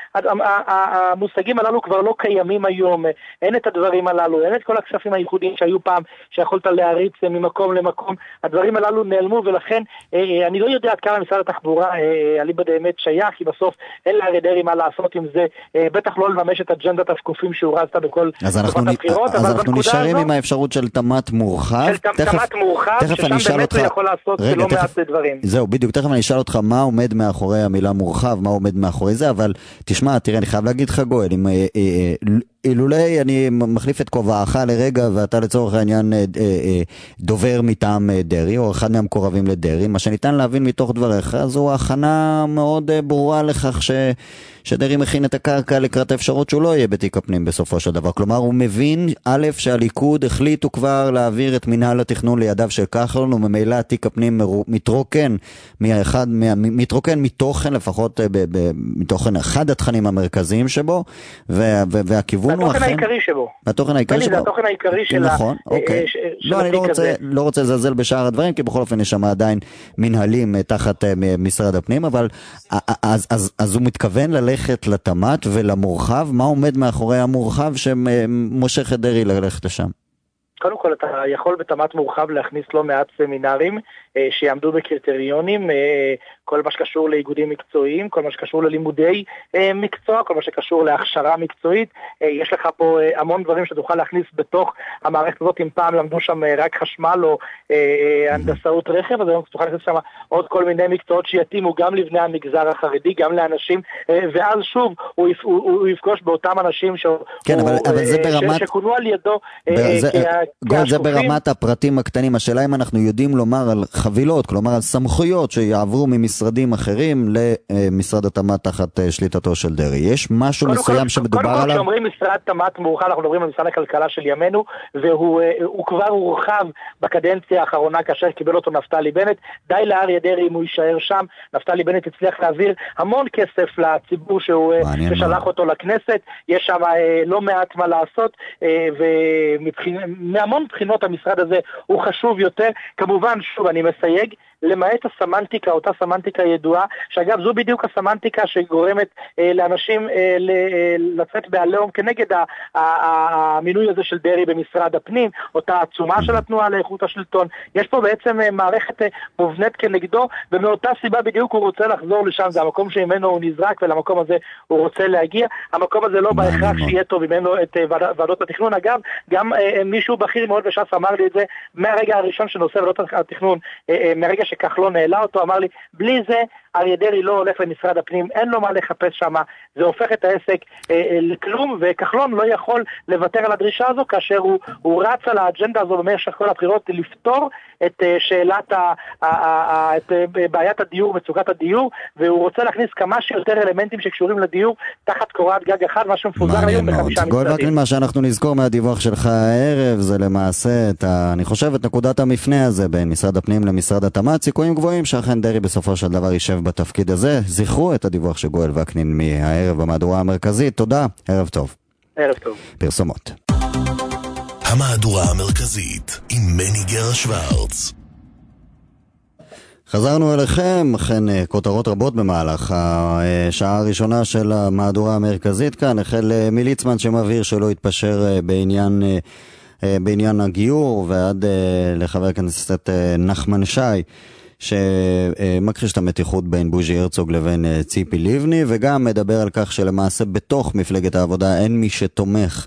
המושגים הללו כבר לא קיימים היום, אין את הדברים הללו, אין את כל הכספים הייחודיים שהיו פעם, שיכולת להריץ ממקום למקום, הדברים הללו נעלמו, ולכן אני לא יודע עד כמה משרד התחבורה אליבא באמת שייך, כי בסוף אין לאריה דרעי מה לעשות עם זה, בטח לא לממש את אג'נדת השקופים שהוא רצת בכל תקופת הבחירות. אז אנחנו נשארים עם האפשרות של תמת מורחב, של תמת מורחב, ששם באמת הוא יכול לעשות לא מעט דברים. זהו, בדיוק, תכף אני אשאל אותך מה עומד מאחורי המילה מורחב, מה עומד מאחורי זה, אבל תשמע, תראה, אני חייב להגיד לך גואל, אם אילולי אני מחליף את כובעך לרגע, ואתה לצורך העניין דובר מטעם דרעי, או אחד מהמקורבים לדרעי, מה שניתן להבין מתוך דבריך, זו הכנה מאוד ברורה לכך ש... שדרעי מכין את הקרקע לקראת האפשרות שהוא לא יהיה בתיק הפנים בסופו של דבר. כלומר, הוא מבין, א', שהליכוד החליטו כבר להעביר את מנהל התכנון לידיו של כחלון, וממילא תיק הפנים מתרוקן, מאחד, מתרוקן מתוכן, לפחות ב, ב, מתוכן אחד התכנים המרכזיים שבו, וה, והכיוון הוא התוכן העיקרי שבו. התוכן העיקרי שבו. זה התוכן העיקרי של נכון, אוקיי. לא, אני לא רוצה, לא רוצה לזלזל בשאר הדברים, כי בכל אופן יש שם עדיין מנהלים תחת משרד הפנים, אבל אז, אז, אז הוא מתכוון ללכת לתמת ולמורחב. מה עומד מאחורי המורחב שמושך את דרעי ללכת לשם? קודם כל, אתה יכול בתמת מורחב להכניס לא מעט סמינרים שיעמדו בקריטריונים, כל מה שקשור לאיגודים מקצועיים, כל מה שקשור ללימודי מקצוע, כל מה שקשור להכשרה מקצועית. יש לך פה המון דברים שתוכל להכניס בתוך המערכת הזאת, אם פעם למדו שם רק חשמל או הנדסאות רכב, אז היום תוכל להכניס שם עוד כל מיני מקצועות שיתאימו גם לבני המגזר החרדי, גם לאנשים, ואז שוב הוא, הוא, הוא יפגוש באותם אנשים ש... כן, אבל, אבל זה ברמת... שכונו על ידו זה, גול, זה ברמת הפרטים הקטנים. השאלה אם אנחנו יודעים לומר על חבילות, כלומר על סמכויות שיעברו ממשרדים אחרים למשרד התמ"ת תחת שליטתו של דרעי. יש משהו מסוים כל, שמדובר קודם עליו? קודם כל שאומרים משרד תמ"ת מאוחר, אנחנו מדברים על משרד הכלכלה של ימינו, והוא הוא כבר הורחב בקדנציה האחרונה כאשר קיבל אותו נפתלי בנט. די לאריה דרעי אם הוא יישאר שם. נפתלי בנט הצליח להעביר המון כסף לציבור שהוא ששלח אותו לכנסת. יש שם לא מעט מה לעשות, ומהמון בחינות המשרד הזה הוא חשוב יותר. כמובן, שוב, אני מסייג, למעט הסמנטיקה, אותה סמנטיקה ידועה, שאגב זו בדיוק הסמנטיקה שגורמת אה, לאנשים אה, לצאת בעלום כנגד המינוי הזה של דרעי במשרד הפנים, אותה עצומה של התנועה לאיכות השלטון. יש פה בעצם אה, מערכת אה, מובנית כנגדו, ומאותה סיבה בדיוק הוא רוצה לחזור לשם, זה המקום שממנו הוא נזרק, ולמקום הזה הוא רוצה להגיע. המקום הזה לא בהכרח שיהיה טוב ממנו את אה, ועדות התכנון. אגב, גם אה, מישהו בכיר מאוד בש"ס אמר לי את זה, מהרגע הראשון שנושא ועדות התכנון, אה, אה, מהרגע שכחלון העלה אותו, אמר לי, בלי זה אריה דרעי לא הולך למשרד הפנים, אין לו מה לחפש שם, זה הופך את העסק אה, אה, לכלום, וכחלון לא יכול לוותר על הדרישה הזו, כאשר הוא, הוא רץ על האג'נדה הזו במשך כל הבחירות, לפתור את אה, שאלת ה, ה, ה, ה, את אה, בעיית הדיור, מצוקת הדיור, והוא רוצה להכניס כמה שיותר אלמנטים שקשורים לדיור, תחת קורת גג אחד, מה שמפוזר היום בחמישה משרדים. גול וקלין, מה שאנחנו נזכור מהדיווח שלך הערב, זה למעשה, את ה, אני חושב, את נקודת המפנה הזה בין משרד הפנים למשרד התמ"ת, סיכויים גבוהים שאכן דרעי בסופו של דבר יישב בתפקיד הזה. זכרו את הדיווח של גואל וקנין מהערב במהדורה המרכזית. תודה, ערב טוב. ערב טוב. פרסומות. המהדורה המרכזית עם מני גרה שוורץ. חזרנו אליכם, אכן כותרות רבות במהלך השעה הראשונה של המהדורה המרכזית כאן, החל מליצמן שמבהיר שלא יתפשר בעניין, בעניין הגיור, ועד לחבר הכנסת נחמן שי, שמכחיש את המתיחות בין בוז'י הרצוג לבין ציפי לבני, וגם מדבר על כך שלמעשה בתוך מפלגת העבודה אין מי שתומך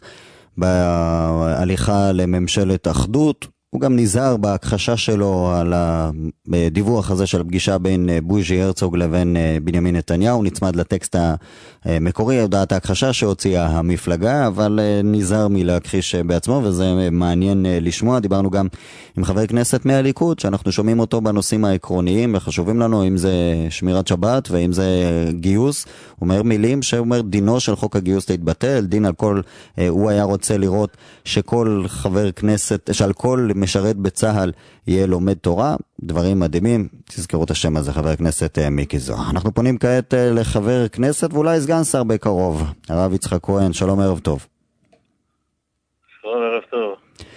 בהליכה לממשלת אחדות. הוא גם נזהר בהכחשה שלו על הדיווח הזה של הפגישה בין בוז'י הרצוג לבין בנימין נתניהו, נצמד לטקסט המקורי, הודעת ההכחשה שהוציאה המפלגה, אבל נזהר מלהכחיש בעצמו, וזה מעניין לשמוע. דיברנו גם עם חבר כנסת מהליכוד, שאנחנו שומעים אותו בנושאים העקרוניים וחשובים לנו, אם זה שמירת שבת ואם זה גיוס. הוא אומר מילים שאומר דינו של חוק הגיוס להתבטל, דין על כל, הוא היה רוצה לראות שכל חבר כנסת, שעל כל משרת בצהל יהיה לומד תורה. דברים מדהימים, תזכרו את השם הזה, חבר הכנסת מיקי זוהר. אנחנו פונים כעת לחבר כנסת ואולי סגן שר בקרוב, הרב יצחק כהן. שלום, ערב טוב. שלום, ערב טוב.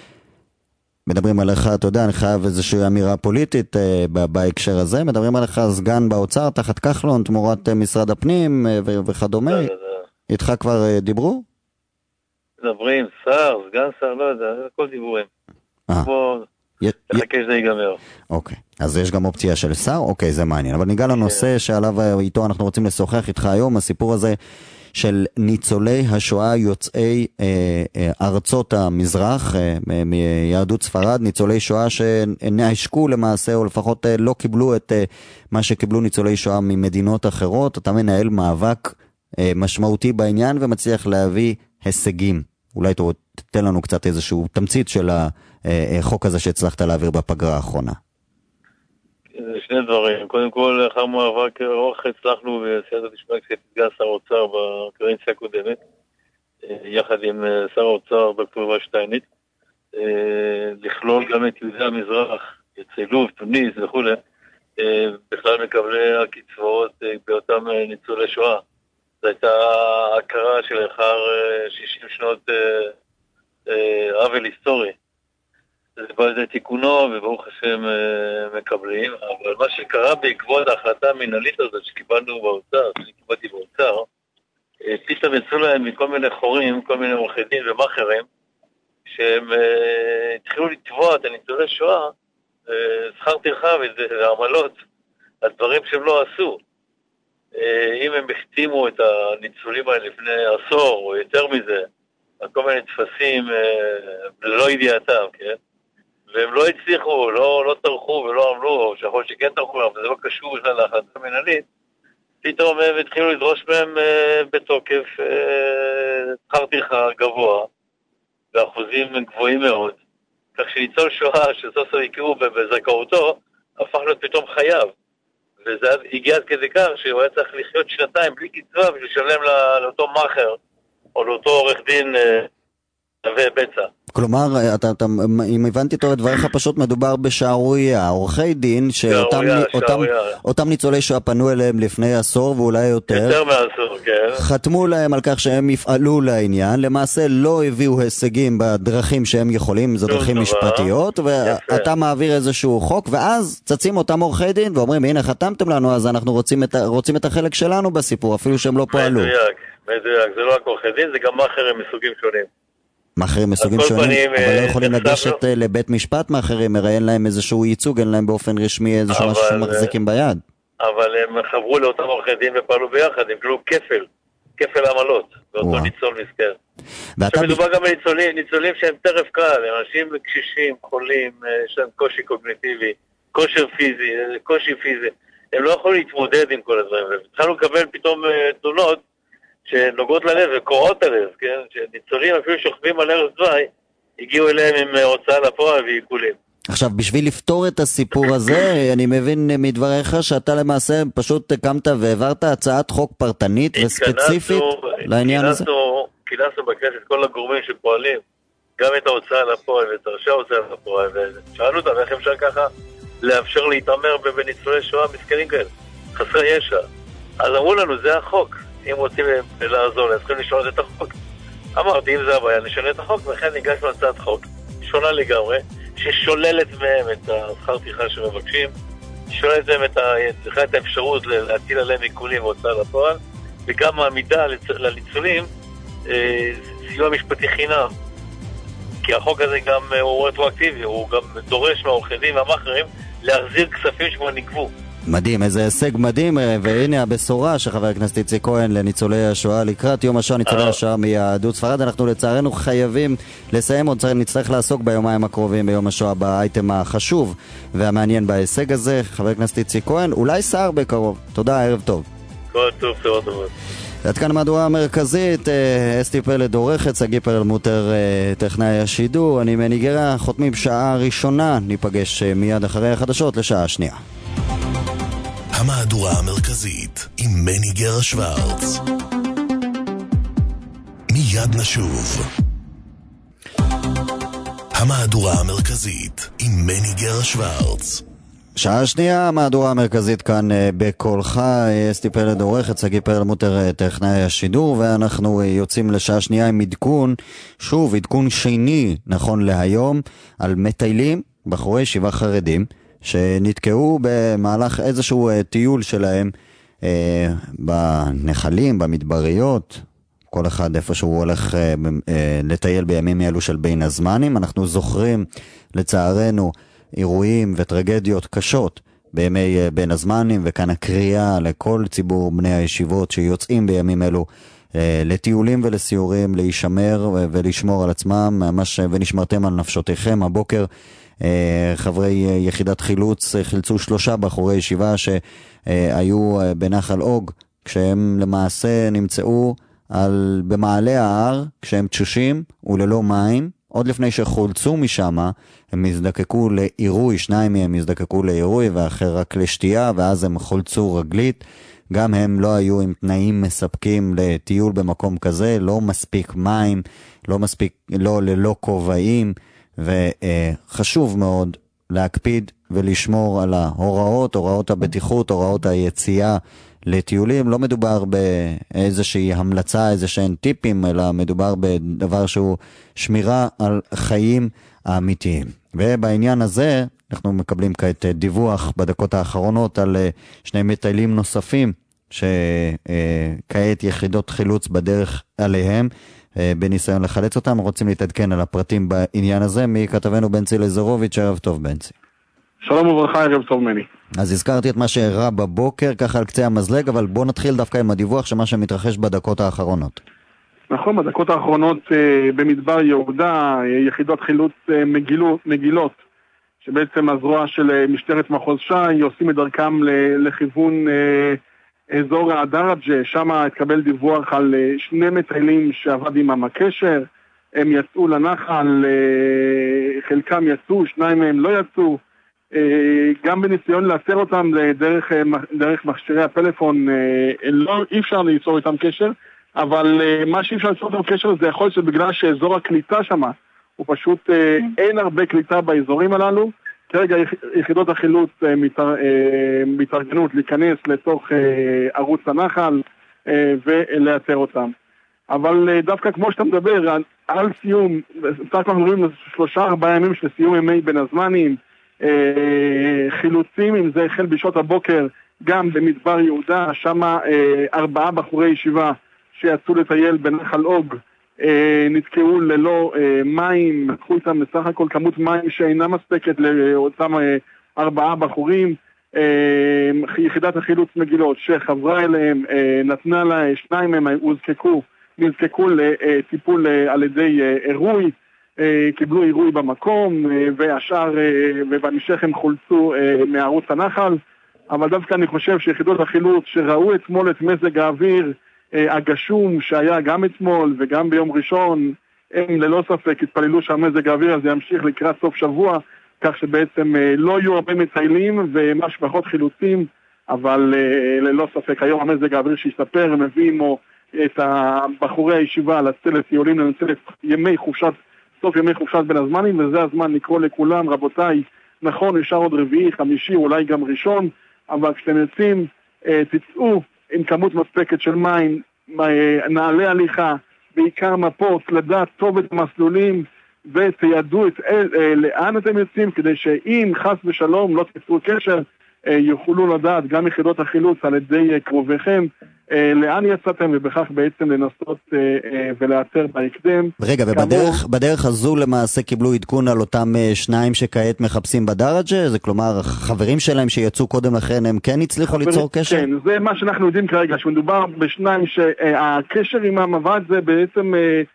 מדברים עליך, אתה יודע, אני חייב איזושהי אמירה פוליטית אה, בהקשר הזה, מדברים עליך סגן באוצר תחת כחלון תמורת אה, משרד הפנים אה, ו- וכדומה. לא, לא, לא. איתך כבר אה, דיברו? מדברים, שר, סגן שר, לא יודע, הכל דיבורים. בוא נחכה שזה ייגמר. אוקיי, אז יש גם אופציה של שר? אוקיי, זה מעניין. אבל ניגע לנושא שעליו איתו אנחנו רוצים לשוחח איתך היום, הסיפור הזה של ניצולי השואה יוצאי אה, אה, ארצות המזרח, אה, מיהדות ספרד, ניצולי שואה שנעשקו למעשה, או לפחות אה, לא קיבלו את אה, מה שקיבלו ניצולי שואה ממדינות אחרות. אתה מנהל מאבק אה, משמעותי בעניין ומצליח להביא הישגים. אולי תתן לנו קצת איזשהו תמצית של החוק הזה שהצלחת להעביר בפגרה האחרונה. שני דברים. קודם כל, לאחר מאבק ארוך הצלחנו בסייעתא דשמיא כשסגן שר האוצר בקדנציה הקודמת, יחד עם שר האוצר דוקטור יובל שטייניץ, לכלול גם את יהודי המזרח, יוצאי לוב, תוניס וכו', בכלל מקבלי הקצבאות באותם ניצולי שואה. זו הייתה הכרה שלאחר שישים שנות עוול היסטורי. זה בא לידי תיקונו, וברוך השם מקבלים, אבל מה שקרה בעקבות ההחלטה המנהלית הזאת שקיבלנו באוצר, שאני קיבלתי באוצר, פתאום יצאו להם מכל מיני חורים, כל מיני עורכי דין ומאכערים, שהם התחילו לתבוע את הניצולי שואה, שכר טרחה ועמלות, על דברים שהם לא עשו. אם הם החתימו את הניצולים האלה לפני עשור או יותר מזה, על כל מיני תפסים ללא ידיעתם, כן? והם לא הצליחו, לא, לא טרחו ולא עמלו, או שיכול שכן טרחו, אבל זה לא קשור בכלל להחלטה המנהלית, פתאום הם התחילו לדרוש מהם בתוקף שכר טרחה גבוה, באחוזים גבוהים מאוד, כך שניצול שואה שסוף סוף הכירו בזכאותו, הפך להיות פתאום חייב. וזה הגיע עד כדי כך שהוא היה צריך לחיות שנתיים בלי קצבה בשביל לשלם לאותו מאכר או לאותו עורך דין ובצע. כלומר, אתה, אתה, אם הבנתי טוב את דבריך, פשוט מדובר בשערוריה, עורכי דין שאותם אותם, אותם ניצולי שואה פנו אליהם לפני עשור ואולי יותר, יותר מעשור, כן. חתמו להם על כך שהם יפעלו לעניין, למעשה לא הביאו הישגים בדרכים שהם יכולים, זה דרכים משפטיות, ואתה מעביר איזשהו חוק, ואז צצים אותם עורכי דין ואומרים, הנה חתמתם לנו, אז אנחנו רוצים את, רוצים את החלק שלנו בסיפור, אפילו שהם לא פועלו. מדויק, מדויק, זה לא רק עורכי דין, זה גם מאכערים מסוגים שונים. מאחרים מסוגים שונים, אבל לא יכולים לגשת לבית משפט מאחרים, הרי אין להם איזשהו ייצוג, אין להם באופן רשמי איזשהו משהו שמחזיקים ביד. אבל הם חברו לאותם עורכי דין ופעלו ביחד, הם גלו כפל, כפל עמלות, באותו ניצול מסכר. שמדובר גם בניצולים, ניצולים שהם טרף קל, אנשים קשישים, חולים, יש להם קושי קוגניטיבי, כושר פיזי, קושי פיזי, הם לא יכולים להתמודד עם כל הדברים, והתחלנו לקבל פתאום תלונות שנוגעות ללב וקוראות הלב, כן? שניצולים אפילו שוכבים על ערש דווי, הגיעו אליהם עם הוצאה לפועל ועיקולים. עכשיו, בשביל לפתור את הסיפור הזה, אני מבין מדבריך שאתה למעשה פשוט קמת והעברת הצעת חוק פרטנית וספציפית לעניין הזה? כינסנו בכנסת כל הגורמים שפועלים, גם את ההוצאה לפועל ואת ראשי ההוצאה לפועל, ושאלנו אותם איך אפשר ככה לאפשר להתאמר בניצולי שואה מסכנים כאלה, חסרי ישע. אז אמרו לנו, זה החוק, אם רוצים לעזור להם, צריכים לשנות את החוק. אמרתי, אם זה הבעיה, נשנה את החוק, וכן ניגשנו הצעת חוק, שונה לגמרי, ששוללת מהם את השכר טרחה שמבקשים, שוללת מהם את, ה... את האפשרות להטיל עליהם עיקולים והוצאה לפועל, וגם העמידה לניצולים, אה, סיוע משפטי חינם. כי החוק הזה גם הוא רטרואקטיבי, הוא גם דורש מהעורכי דין והמאכערים להחזיר כספים שכבר נגבו. מדהים, איזה הישג מדהים, והנה הבשורה שחבר הכנסת איציק כהן לניצולי השואה לקראת יום השואה, ניצולי השואה מיהדות ספרד. אנחנו לצערנו חייבים לסיים, עוד נצטרך לעסוק ביומיים הקרובים ביום השואה באייטם החשוב והמעניין בהישג הזה. חבר הכנסת איציק כהן, אולי שר בקרוב. תודה, ערב טוב. כל טוב, טוב, טוב. עד כאן מהדורה המרכזית, אסתי פלד עורכת, סגי פרלמוטר טכנאי השידור, אני מני גרה, חותמים שעה ראשונה, ניפגש מיד אחרי החדשות לשעה שנייה. המהדורה המרכזית עם מני גרה שוורץ. מיד נשוב. המהדורה המרכזית עם מני גרה שוורץ. שעה שנייה, המהדורה המרכזית כאן בקולך, אסתי פלד עורכת, סגי פרלמוטר טכנאי השידור, ואנחנו יוצאים לשעה שנייה עם עדכון, שוב עדכון שני נכון להיום, על מטיילים, בחורי ישיבה חרדים, שנתקעו במהלך איזשהו טיול שלהם אה, בנחלים, במדבריות, כל אחד איפה שהוא הולך אה, אה, לטייל בימים אלו של בין הזמנים. אנחנו זוכרים לצערנו אירועים וטרגדיות קשות בימי אה, בין הזמנים, וכאן הקריאה לכל ציבור בני הישיבות שיוצאים בימים אלו אה, לטיולים ולסיורים, להישמר ולשמור על עצמם, ממש ונשמרתם על נפשותיכם. הבוקר חברי יחידת חילוץ חילצו שלושה בחורי ישיבה שהיו בנחל אוג, כשהם למעשה נמצאו על, במעלה ההר, כשהם תשושים וללא מים. עוד לפני שחולצו משם, הם הזדקקו לעירוי, שניים מהם הזדקקו לעירוי ואחר רק לשתייה, ואז הם חולצו רגלית. גם הם לא היו עם תנאים מספקים לטיול במקום כזה, לא מספיק מים, לא מספיק, לא ללא כובעים, וחשוב מאוד להקפיד ולשמור על ההוראות, הוראות הבטיחות, הוראות היציאה לטיולים. לא מדובר באיזושהי המלצה, איזשהם טיפים, אלא מדובר בדבר שהוא שמירה על חיים האמיתיים. ובעניין הזה אנחנו מקבלים כעת דיווח בדקות האחרונות על שני מטיילים נוספים שכעת יחידות חילוץ בדרך עליהם בניסיון לחלץ אותם. רוצים להתעדכן על הפרטים בעניין הזה מכתבנו בנצי לזרוביץ'. ערב טוב בנצי. שלום וברכה, ערב טוב מני. אז הזכרתי את מה שהראה בבוקר ככה על קצה המזלג, אבל בוא נתחיל דווקא עם הדיווח שמה שמתרחש בדקות האחרונות. נכון, בדקות האחרונות אה, במדבר יהודה, אה, יחידות חילוץ אה, מגילות, מגילות, שבעצם הזרוע של אה, משטרת מחוז ש"י, עושים את דרכם ל- לכיוון אה, אזור הדרג'ה. שם התקבל דיווח על אה, שני מטיילים שעבד עם המקשר, הם יצאו לנחל, אה, חלקם יצאו, שניים מהם לא יצאו, אה, גם בניסיון לאתר אותם דרך, אה, דרך מכשירי הפלאפון, אה, לא, אי אפשר ליצור איתם קשר, אבל uh, מה שאי אפשר ליצור איתם קשר זה יכול להיות שבגלל שאזור הקליטה שם הוא פשוט uh, אין הרבה קליטה באזורים הללו. כרגע יחידות החילוץ uh, מתאר, uh, מתארגנות להיכנס לתוך uh, ערוץ הנחל uh, ולאתר אותם. אבל uh, דווקא כמו שאתה מדבר על, על סיום, בסך הכל אנחנו רואים שלושה ארבעה ימים של סיום ימי בין הזמנים, uh, חילוצים, אם זה החל בשעות הבוקר גם במדבר יהודה, שם uh, ארבעה בחורי ישיבה שיצאו לטייל בנחל אוג, אה, נתקעו ללא אה, מים, לקחו איתם בסך הכל כמות מים שאינה מספקת לאותם אה, ארבעה בחורים. אה, יחידת החילוץ מגילות שחברה אליהם, אה, נתנה לה, שניים מהם הוזקקו, נזקקו לטיפול אה, על ידי אה, אירוי, אה, קיבלו אירוי במקום, אה, והשאר, אה, ובמשך הם חולצו אה, מערוץ הנחל. אבל דווקא אני חושב שיחידות החילוץ שראו אתמול את מזג האוויר הגשום שהיה גם אתמול וגם ביום ראשון, הם ללא ספק התפללו שהמזג האוויר הזה ימשיך לקראת סוף שבוע, כך שבעצם לא יהיו הרבה מטיילים ומש פחות חילוצים, אבל ללא ספק היום המזג האוויר שיספר מביא עמו את בחורי הישיבה לצאת לטיולים, לנצל את ימי חופשת, סוף ימי חופשת בין הזמנים, וזה הזמן לקרוא לכולם, רבותיי, נכון, נשאר עוד רביעי, חמישי, אולי גם ראשון, אבל כשאתם יוצאים, תצאו עם כמות מספקת של מים, נעלי הליכה, בעיקר מפות, לדעת טוב את המסלולים, ותיידעו את אל, לאן אתם יוצאים, כדי שאם חס ושלום לא תצאו קשר, יוכלו לדעת גם יחידות החילוץ על ידי קרוביכם, לאן יצאתם, ובכך בעצם לנסות ולאתר בהקדם. רגע, ובדרך בדרך הזו למעשה קיבלו עדכון על אותם שניים שכעת מחפשים בדרג'ה? זה כלומר, חברים שלהם שיצאו קודם לכן, הם כן הצליחו ליצור קשר? כן, זה מה שאנחנו יודעים כרגע, שמדובר בשניים שהקשר עם המבד זה בעצם...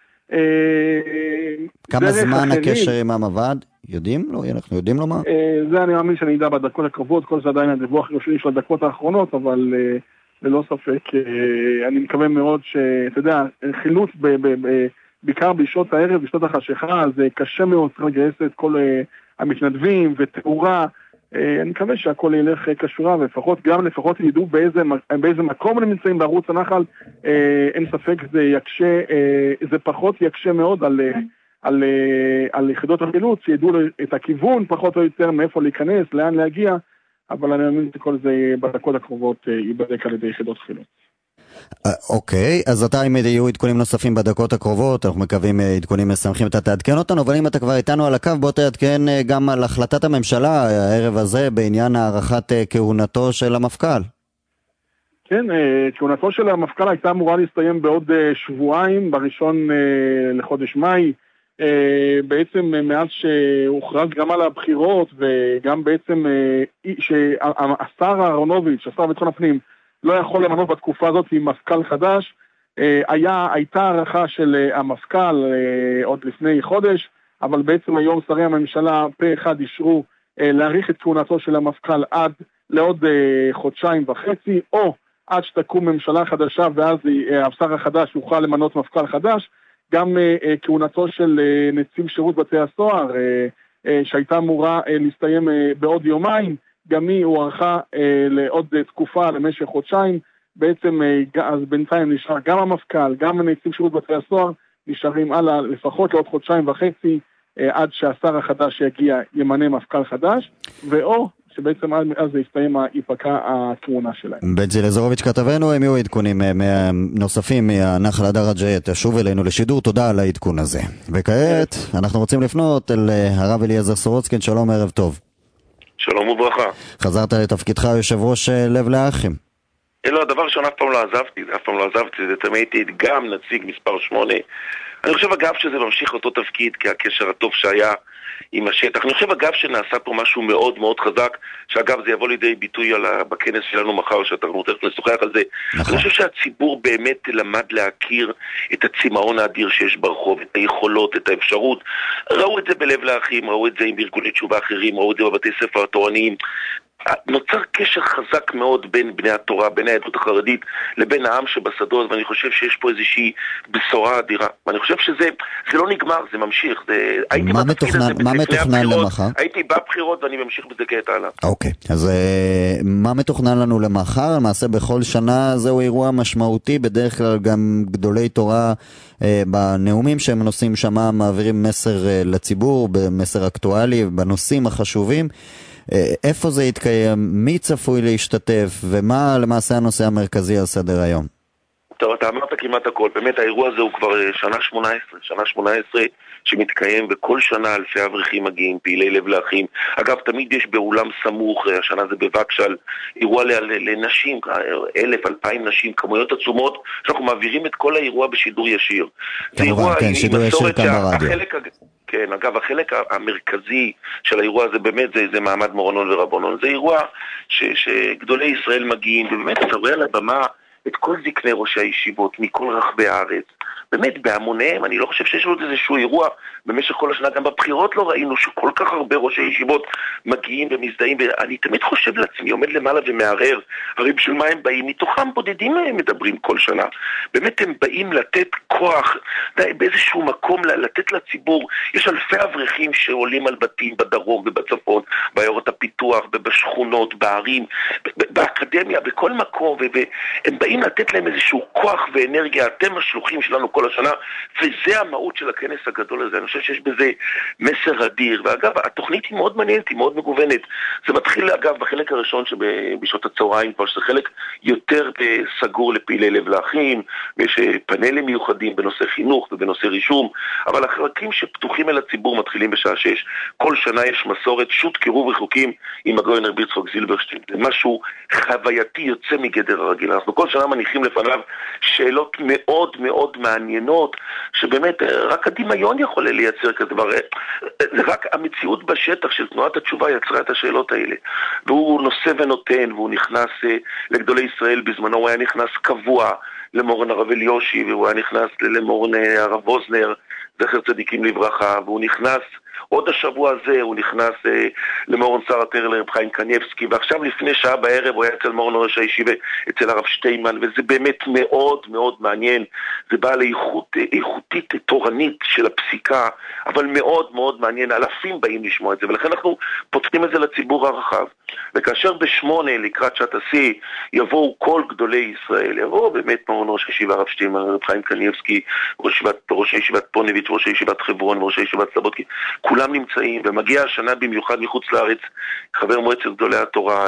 כמה זמן הקשר עם המבד? יודעים? לא, אנחנו יודעים לומר? זה אני מאמין שאני אדע בדקות הקרובות, כל זה עדיין הדיווח הראשוני של הדקות האחרונות, אבל ללא ספק, אני מקווה מאוד שאתה יודע, חילוץ בעיקר בשעות הערב, בשעות החשיכה, זה קשה מאוד לגייס את כל המתנדבים ותאורה, אני מקווה שהכל ילך כשורה, ולפחות גם לפחות ידעו באיזה, באיזה מקום הם נמצאים בערוץ הנחל, אין ספק זה יקשה, זה פחות יקשה מאוד על, על, על יחידות החילוץ, שידעו את הכיוון פחות או יותר מאיפה להיכנס, לאן להגיע, אבל אני מאמין שכל זה בדקות הקרובות ייבדק על ידי יחידות חילוץ. אוקיי, אז אתה אם יהיו עדכונים נוספים בדקות הקרובות, אנחנו מקווים עדכונים משמחים, אתה תעדכן אותנו, אבל אם אתה כבר איתנו על הקו, בוא תעדכן גם על החלטת הממשלה הערב הזה בעניין הערכת כהונתו של המפכ"ל. כן, כהונתו של המפכ"ל הייתה אמורה להסתיים בעוד שבועיים, בראשון לחודש מאי, בעצם מאז שהוכרז גם על הבחירות וגם בעצם שהשר אהרונוביץ', השר ביטחון הפנים, לא יכול למנות בתקופה הזאת עם מפכ"ל חדש, היה, הייתה הערכה של המפכ"ל עוד לפני חודש, אבל בעצם היום שרי הממשלה פה אחד אישרו להאריך את כהונתו של המפכ"ל עד לעוד חודשיים וחצי, או עד שתקום ממשלה חדשה ואז השר החדש יוכל למנות מפכ"ל חדש, גם כהונתו של נציב שירות בתי הסוהר, שהייתה אמורה להסתיים בעוד יומיים, גם היא הוארכה לעוד תקופה למשך חודשיים, בעצם אז בינתיים נשאר גם המפכ"ל, גם נציב שירות בתי הסוהר, נשארים הלאה לפחות לעוד חודשיים וחצי, עד שהשר החדש יגיע ימנה מפכ"ל חדש, ואו שבעצם אז יסתיים היפקע הכהונה שלהם. בית זילזרוביץ' כתבנו, הם יהיו עדכונים נוספים מהנחל הדרג'ה, תשוב אלינו לשידור, תודה על העדכון הזה. וכעת אנחנו רוצים לפנות אל הרב אליעזר סורוצקין, שלום, ערב טוב. שלום וברכה. חזרת לתפקידך יושב ראש לב לאחים. לא, הדבר שאני אף פעם לא עזבתי, אף פעם לא עזבתי, זה תמיד הייתי גם נציג מספר שמונה. אני חושב אגב שזה ממשיך אותו תפקיד, כי הקשר הטוב שהיה עם השטח. אני חושב אגב שנעשה פה משהו מאוד מאוד חזק, שאגב זה יבוא לידי ביטוי על ה... בכנס שלנו מחר, שאנחנו תכף נשוחח על זה. נכון. אני חושב שהציבור באמת למד להכיר את הצמאון האדיר שיש ברחוב, את היכולות, את האפשרות. ראו את זה בלב לאחים, ראו את זה עם ארגוני תשובה אחרים, ראו את זה בבתי ספר התורניים. נוצר קשר חזק מאוד בין בני התורה, בין היהדות החרדית לבין העם שבשדות, ואני חושב שיש פה איזושהי בשורה אדירה. ואני חושב שזה זה לא נגמר, זה ממשיך. זה, הייתי מה מתוכנן, מה מתוכנן למחר? הייתי בבחירות ואני ממשיך בזה כעת הלאה. אוקיי, אז מה מתוכנן לנו למחר? למעשה בכל שנה זהו אירוע משמעותי, בדרך כלל גם גדולי תורה בנאומים שהם נושאים שמה מעבירים מסר לציבור, במסר אקטואלי, בנושאים החשובים. איפה זה יתקיים, מי צפוי להשתתף, ומה למעשה הנושא המרכזי על סדר היום? טוב, אתה אמרת כמעט הכל, באמת האירוע הזה הוא כבר שנה שמונה עשרה, שנה שמונה עשרה שמתקיים, וכל שנה אלפי אברכים מגיעים, פעילי לב לאחים. אגב, תמיד יש באולם סמוך, השנה זה בווקשל, אירוע לנשים, אלף, אלפיים נשים, כמויות עצומות, שאנחנו מעבירים את כל האירוע בשידור ישיר. כמובן, כן, שידור ישיר כאן ברדיו. כן, אגב, החלק המרכזי של האירוע הזה באמת זה, זה מעמד מורנון ורבונון. זה אירוע ש, שגדולי ישראל מגיעים, ובאמת אתה רואה על הבמה את כל זקני ראשי הישיבות מכל רחבי הארץ, באמת בהמוניהם, אני לא חושב שיש עוד איזשהו אירוע במשך כל השנה, גם בבחירות לא ראינו שכל כך הרבה ראשי ישיבות מגיעים ומזדהים, ואני תמיד חושב לעצמי, עומד למעלה ומערער, הרי בשביל מה הם באים? מתוכם בודדים הם מדברים כל שנה, באמת הם באים לתת כוח, באיזשהו מקום לתת לציבור, יש אלפי אברכים שעולים על בתים בדרום ובצפון, בעיירות הפיתוח, בשכונות, בערים, באקדמיה, בכל מקום, והם באים לתת להם איזשהו כוח ואנרגיה, אתם השלוחים שלנו כל השנה, וזה המהות של הכנס הגדול הזה. אני חושב שיש בזה מסר אדיר, ואגב, התוכנית היא מאוד מעניינת, היא מאוד מגוונת. זה מתחיל, אגב, בחלק הראשון שבשעות הצהריים, כבר שזה חלק יותר סגור לפעילי לב לאחים, ויש פאנלים מיוחדים בנושא חינוך ובנושא רישום, אבל החלקים שפתוחים אל הציבור מתחילים בשעה שש. כל שנה יש מסורת, שוט קירוב רחוקים עם הגאון רבי יצחק זילברשטיין. זה משהו חווייתי יוצא מגדר הרגיל. אנחנו כל שנה מניחים לפניו שאלות מאוד מאוד מעניינות, שבאמת רק הדמיון יכול לייצר כזה דבר. זה רק המציאות בשטח של תנועת התשובה יצרה את השאלות האלה. והוא נושא ונותן, והוא נכנס לגדולי ישראל, בזמנו הוא היה נכנס קבוע למורן הרב אליושי, והוא היה נכנס למורן הרב ווזנר, זכר צדיקים לברכה, והוא נכנס עוד השבוע הזה, הוא נכנס אה, למורן שר התרא לרב חיים קניבסקי, ועכשיו לפני שעה בערב הוא היה אצל מורן ראש הישיבה, אצל הרב שטיימן, וזה באמת מאוד מאוד מעניין. זה בא לאיכות, איכותית תורנית של הפסיקה, אבל מאוד מאוד מעניין, אלפים באים לשמוע את זה, ולכן אנחנו פותחים את זה לציבור הרחב. וכאשר בשמונה לקראת שעת השיא יבואו כל גדולי ישראל, יבואו באמת מורן ראש הישיבה הרב שטיימן, רב חיים קניבסקי, ראש ישיבת, ראש ישיבת פוניביץ', ראש ישיבת חברון, ראש ישיבת סלובודקי, כולם נמצאים, ומגיע השנה במיוחד מחוץ לארץ, חבר מועצת גדולי התורה,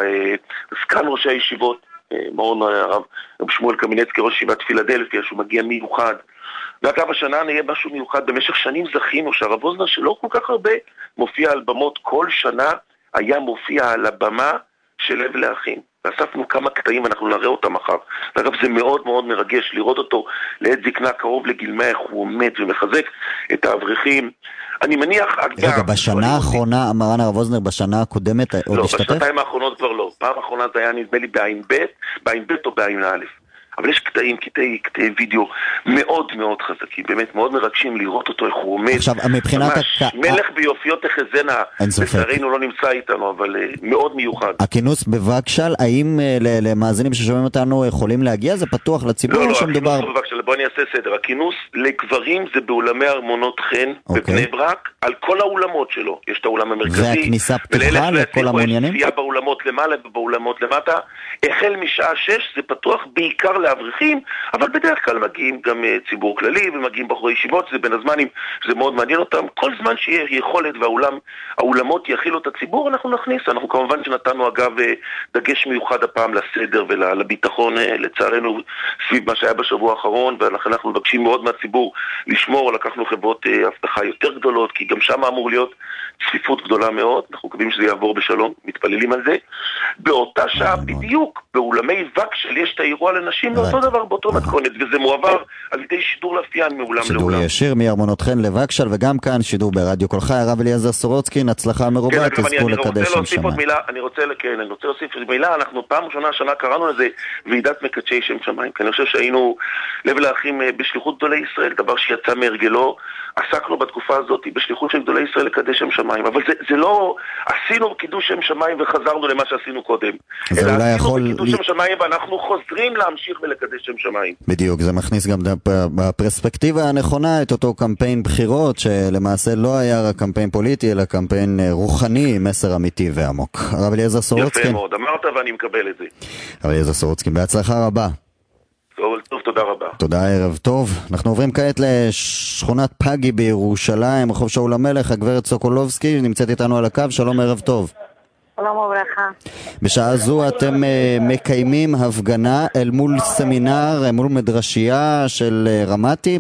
סגן ראשי הישיבות, מורן הרב שמואל קמינצקי, ראש ישיבת פילדלפיה, שהוא מגיע מיוחד. ואגב, השנה נהיה משהו מיוחד, במשך שנים זכינו שהרב ווזנר, שלא כל כך הרבה מופיע על במות, כל שנה היה מופיע על הבמה של לב לאחים. ואספנו כמה קטעים, אנחנו נראה אותם מחר. ואגב, זה מאוד מאוד מרגש לראות אותו לעת זקנה קרוב לגיל מאה, איך הוא עומד ומחזק את האברכים. אני מניח... רגע, בשנה האחרונה, מרן הרב ווזנר, בשנה הקודמת עוד השתתף? לא, בשנתיים האחרונות כבר לא. פעם האחרונה זה היה נדמה לי בעין ב', בעין ב' או בעין א'. אבל יש קטעים, קטעי, קטעי וידאו מאוד מאוד חזקים, באמת מאוד מרגשים לראות אותו איך הוא עומד. עכשיו, מבחינת... ממש, הק... מלך ביופיות תחזנה, לצערנו לא נמצא איתנו, אבל uh, מאוד מיוחד. הכינוס בווקשל, האם uh, למאזינים ששומעים אותנו יכולים להגיע? זה פתוח לציבור? לא, לא, שמדובר... הכינוס בווקשל, בוא אני אעשה סדר. הכינוס לגברים זה באולמי ארמונות חן, okay. בבני ברק, על כל האולמות שלו. יש את האולם המרכזי. והכניסה פתוחה לכל המעוניינים? צפייה באולמות למעלה ובאולמות למטה. החל משעה שש זה פתוח בעיקר לאברכים, אבל בדרך כלל מגיעים גם ציבור כללי, ומגיעים בחורי ישיבות, זה בין הזמנים, שזה מאוד מעניין אותם. כל זמן שיהיה יכולת והאולם, האולמות יכילו את הציבור, אנחנו נכניס. אנחנו כמובן שנתנו אגב דגש מיוחד הפעם לסדר ולביטחון, לצערנו, סביב מה שהיה בשבוע האחרון, ולכן אנחנו מבקשים מאוד מהציבור לשמור, לקחנו חברות הבטחה יותר גדולות, כי גם שם אמור להיות צפיפות גדולה מאוד, אנחנו מקווים שזה יעבור בשלום, מתפללים על זה. באותה שעה בדיוק, באולמי וקשל יש את האירוע לנשים, לאותו דבר באותו מתכונת, וזה מועבר על ידי שידור לפיין מאולם לאולם. שידור ישיר מארמונות חן לווקשל, וגם כאן שידור ברדיו כל חי. הרב אליעזר סורוצקין, הצלחה מרובה, תזכו לקדש שם שמיים. אני רוצה להוסיף מילה, אנחנו פעם ראשונה השנה קראנו לזה ועידת מקדשי שם שמיים, כי אני חושב שהיינו לב לאחים בשליחות גדולי ישראל, דבר שיצא מהרגלו, עסקנו בתקופה הזאת בשליחות של גדולי ישראל לקדש שם שמיים, אבל זה, זה לא, עשינו קידוש שם שמיים וחזרנו למה שעשינו קודם. אלא עשינו יכול... בקידוש שם שמיים ואנחנו חוזרים להמשיך ולקדש שם שמיים. בדיוק, זה מכניס גם בפרספקטיבה הנכונה את אותו קמפיין בחירות, שלמעשה לא היה רק קמפיין פוליטי, אלא קמפיין רוחני, מסר אמיתי ועמוק. הרב אליעזר סורוצקין. יפה מאוד, אמרת ואני מקבל את זה. הרב אליעזר סורוצקין, בהצלחה רבה. טוב, טוב, תודה רבה. תודה, ערב טוב. אנחנו עוברים כעת לשכונת פאגי בירושלים, רחוב שאול המלך, הגברת סוקולובסקי נמצאת איתנו על הקו, שלום, ערב טוב. שלום וברכה. בשעה זו אתם uh, מקיימים הפגנה אל מול סמינר, מול מדרשייה של uh, רמתי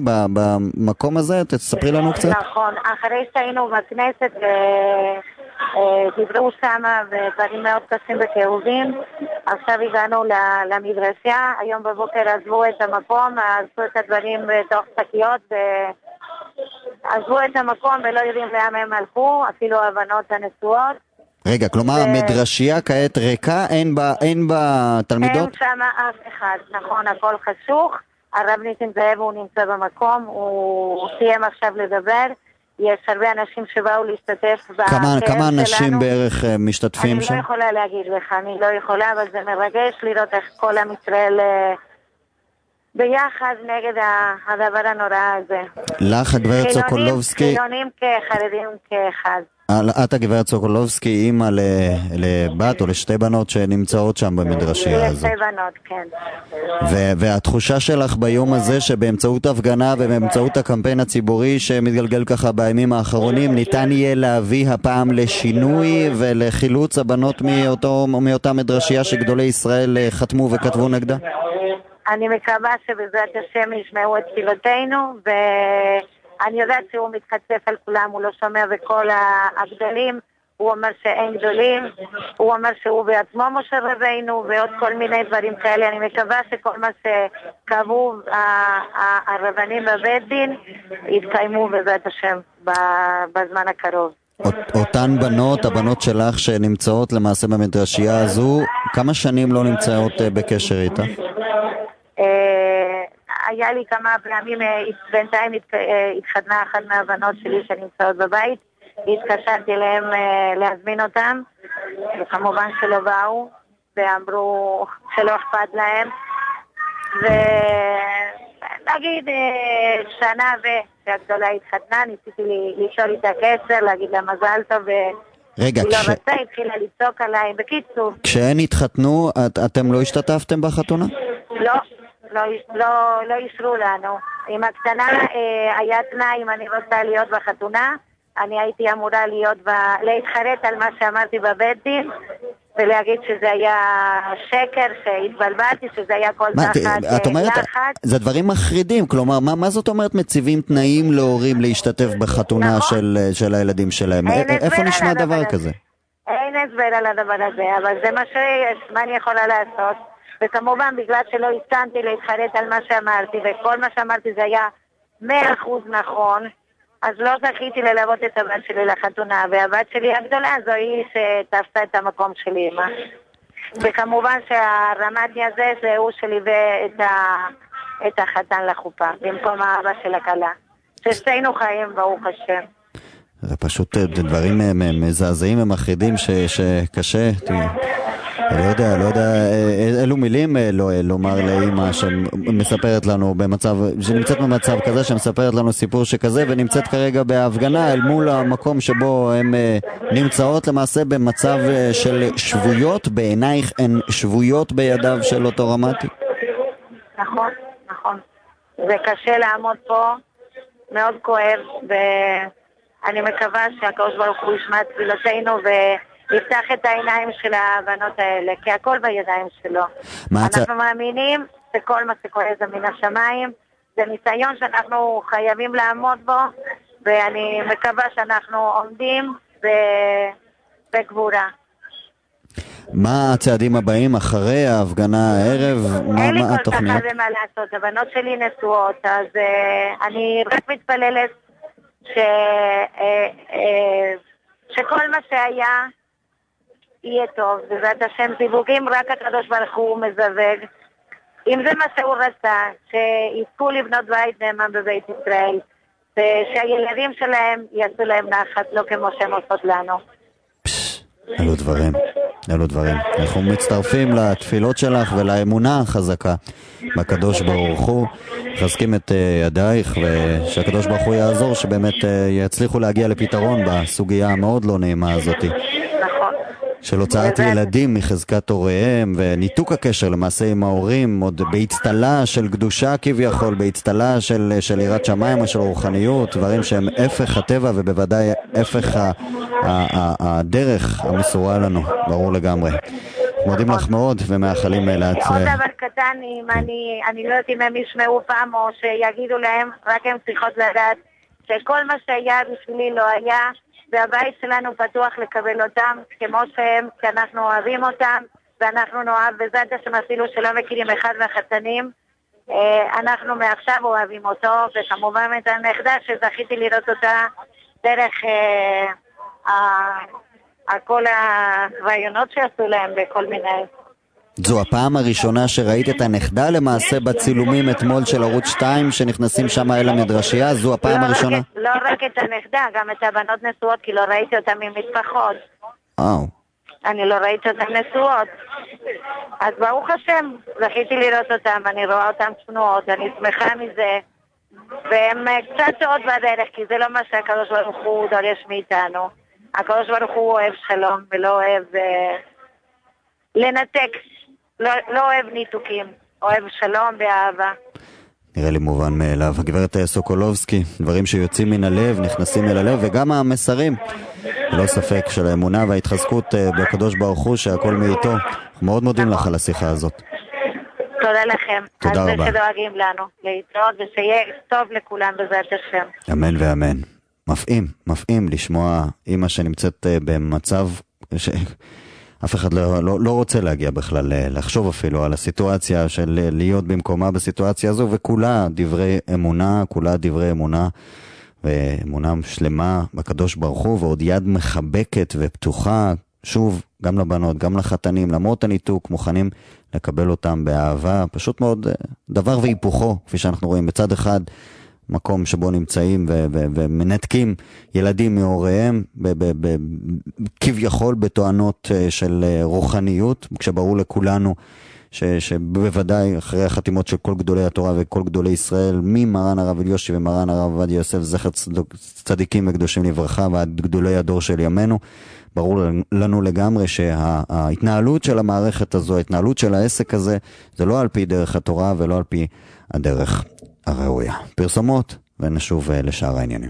במקום הזה, תספרי לנו קצת. נכון, אחרי שהיינו בכנסת ודיברו שם ודברים מאוד קשים וכאובים, עכשיו הגענו למדרשייה, היום בבוקר עזבו את המקום, עזבו את הדברים בתוך שקיות ועזבו את המקום ולא יודעים לאן הם הלכו, אפילו הבנות הנשואות. רגע, כלומר, המדרשייה כעת ריקה, אין בה, אין בה תלמידות? אין שם אף אחד, נכון, הכל חשוך, הרב ניסים זאב הוא נמצא במקום, הוא סיים עכשיו לדבר, יש הרבה אנשים שבאו להשתתף בכאב שלנו. כמה אנשים בערך משתתפים שם? אני לא יכולה להגיד לך, אני לא יכולה, אבל זה מרגש לראות איך כל עם ישראל ביחד נגד הדבר הנורא הזה. לך, הגברת סוקולובסקי. חילונים כחרדים כאחד. את הגברת סוקולובסקי, אימא לבת או לשתי בנות שנמצאות שם במדרשייה הזו. לשתי בנות, כן. והתחושה שלך ביום הזה שבאמצעות הפגנה ובאמצעות הקמפיין הציבורי שמתגלגל ככה בימים האחרונים, ניתן יהיה להביא הפעם לשינוי ולחילוץ הבנות מאותה מדרשייה שגדולי ישראל חתמו וכתבו נגדה? אני מקווה שבעזרת השם ישמעו את תפילותינו, ואני יודעת שהוא מתחצף על כולם, הוא לא שומע בכל הגדולים, הוא אומר שאין גדולים, הוא אומר שהוא בעצמו משה רבינו, ועוד כל מיני דברים כאלה. אני מקווה שכל מה שקבעו הרבנים בבית דין יתקיימו בעזרת השם בזמן הקרוב. אותן בנות, הבנות שלך שנמצאות למעשה במדרשייה הזו, כמה שנים לא נמצאות בקשר איתה? היה לי כמה פעמים, בינתיים התחתנה אחת מהבנות שלי שנמצאות בבית, התקשרתי להם להזמין אותם, וכמובן שלא באו, ואמרו שלא אכפת להם, ונגיד שנה והגדולה התחתנה, ניסיתי לשאול איתה קשר, להגיד לה מזל טוב, רגע, היא לא רצה, התחילה לצעוק עליי. בקיצור, כשהן התחתנו, אתם לא השתתפתם בחתונה? לא, לא, לא, לא אישרו לנו. עם הקטנה היה תנאי, אם אני רוצה להיות בחתונה, אני הייתי אמורה להיות ב... להתחרט על מה שאמרתי בבית דין, ולהגיד שזה היה שקר, שהתבלבלתי, שזה היה כל תחת יחד. את אומרת, זה דברים מחרידים, כלומר, מה, מה זאת אומרת מציבים תנאים להורים להשתתף בחתונה נכון. של, של הילדים שלהם? איפה נשמע דבר כזה? אין הסבר על הדבר הזה, אבל זה מה שיש, מה אני יכולה לעשות? וכמובן, בגלל שלא הסכמתי להתחרט על מה שאמרתי, וכל מה שאמרתי זה היה מאה אחוז נכון, אז לא זכיתי ללוות את הבת שלי לחתונה, והבת שלי הגדולה זו היא שתפסה את המקום שלי, מה? וכמובן שהרמתי הזה זה הוא שליווה את, ה... את החתן לחופה, במקום האבא של הכלה. ששתינו חיים, ברוך השם. זה פשוט דברים מזעזעים ומחרידים ש... שקשה, אני לא יודע, לא יודע, אילו מילים לא לומר לאמא שמספרת לנו במצב, שנמצאת במצב כזה, שמספרת לנו סיפור שכזה, ונמצאת כרגע בהפגנה אל מול המקום שבו הן נמצאות למעשה במצב של שבויות, בעינייך הן שבויות בידיו של אותו רמתי? נכון, נכון. זה קשה לעמוד פה, מאוד כואב, ואני מקווה שהקדוש ברוך הוא ישמע את תפילותינו ו... יפתח את העיניים של הבנות האלה, כי הכל בידיים שלו. אנחנו צ... מאמינים שכל מה שקורה זה מן השמיים, זה ניסיון שאנחנו חייבים לעמוד בו, ואני מקווה שאנחנו עומדים בגבורה. מה הצעדים הבאים אחרי ההפגנה הערב? אין לי כל כך הרבה מה לעשות, הבנות שלי נשואות, אז uh, אני רק מתפללת ש... uh, uh, שכל מה שהיה יהיה טוב, בעזרת השם זיווגים, רק הקדוש ברוך הוא מזווג. אם זה מה שהוא רצה, שיזכו לבנות בית נאמן בבית ישראל, ושהילדים שלהם יעשו להם נחת, לא כמו שהם עושות לנו. אלו דברים, אלו דברים. אנחנו מצטרפים לתפילות שלך ולאמונה החזקה בקדוש ברוך הוא. חזקים את ידייך, ושהקדוש ברוך הוא יעזור שבאמת יצליחו להגיע לפתרון בסוגיה המאוד לא נעימה הזאת. נכון. של הוצאת ילדים מחזקת הוריהם וניתוק הקשר למעשה עם ההורים, עוד בהצטלה של קדושה כביכול, בהצטלה של, של יראת שמיים או של רוחניות, דברים שהם הפך הטבע ובוודאי הפך ה, ה, ה, הדרך המסורה לנו, ברור לגמרי. מודים לך מאוד ומאחלים להצליח. עוד דבר קטן, אם אני, אני לא יודעת אם הם ישמעו פעם או שיגידו להם, רק הם צריכות לדעת שכל מה שהיה בשבילי לא היה, והבית שלנו פתוח לקבל אותם כמו שהם, כי אנחנו אוהבים אותם, ואנחנו נאהב בזאת השם אפילו שלא מכירים אחד מהחתנים, אנחנו מעכשיו אוהבים אותו, וכמובן את הנכדה שזכיתי לראות אותה דרך כל הרעיונות שעשו להם בכל מיני. זו הפעם הראשונה שראית את הנכדה למעשה בצילומים אתמול של ערוץ שתיים שנכנסים שם אל המדרשייה? זו הפעם לא הראשונה? רק, לא רק את הנכדה, גם את הבנות נשואות, כי לא ראיתי אותן עם משפחות. וואו. אני לא ראיתי אותן נשואות. אז ברוך השם, זכיתי לראות אותן, אני רואה אותן צנועות, אני שמחה מזה. והם קצת שעות בדרך, כי זה לא מה שהקדוש ברוך הוא דורש מאיתנו. הקדוש ברוך הוא אוהב שלום ולא אוהב אה, לנתק, לא, לא אוהב ניתוקים, אוהב שלום ואהבה. נראה לי מובן מאליו. הגברת סוקולובסקי, דברים שיוצאים מן הלב, נכנסים אל הלב, וגם המסרים, ללא ספק, של האמונה וההתחזקות בקדוש ברוך הוא, שהכל מאיתו. אנחנו מאוד מודים לך על השיחה הזאת. תודה לכם. תודה רבה. אז שדואגים לנו להתראות ושיהיה טוב לכולם בעזרת השם. אמן ואמן. מפעים, מפעים לשמוע אמא שנמצאת במצב שאף אחד לא, לא, לא רוצה להגיע בכלל, לחשוב אפילו על הסיטואציה של להיות במקומה בסיטואציה הזו, וכולה דברי אמונה, כולה דברי אמונה ואמונה שלמה בקדוש ברוך הוא, ועוד יד מחבקת ופתוחה, שוב, גם לבנות, גם לחתנים, למרות הניתוק, מוכנים לקבל אותם באהבה, פשוט מאוד דבר והיפוכו, כפי שאנחנו רואים בצד אחד, מקום שבו נמצאים ו- ו- ומנתקים ילדים מהוריהם ב- ב- ב- כביכול בתואנות של רוחניות, כשברור לכולנו ש- שבוודאי אחרי החתימות של כל גדולי התורה וכל גדולי ישראל, ממרן הרב אלישיב ומרן הרב עובדיה יוסף, זכר צדיקים וקדושים לברכה, ועד גדולי הדור של ימינו, ברור לנו לגמרי שההתנהלות של המערכת הזו, ההתנהלות של העסק הזה, זה לא על פי דרך התורה ולא על פי הדרך הראויה. פרסומות ונשוב לשאר העניינים.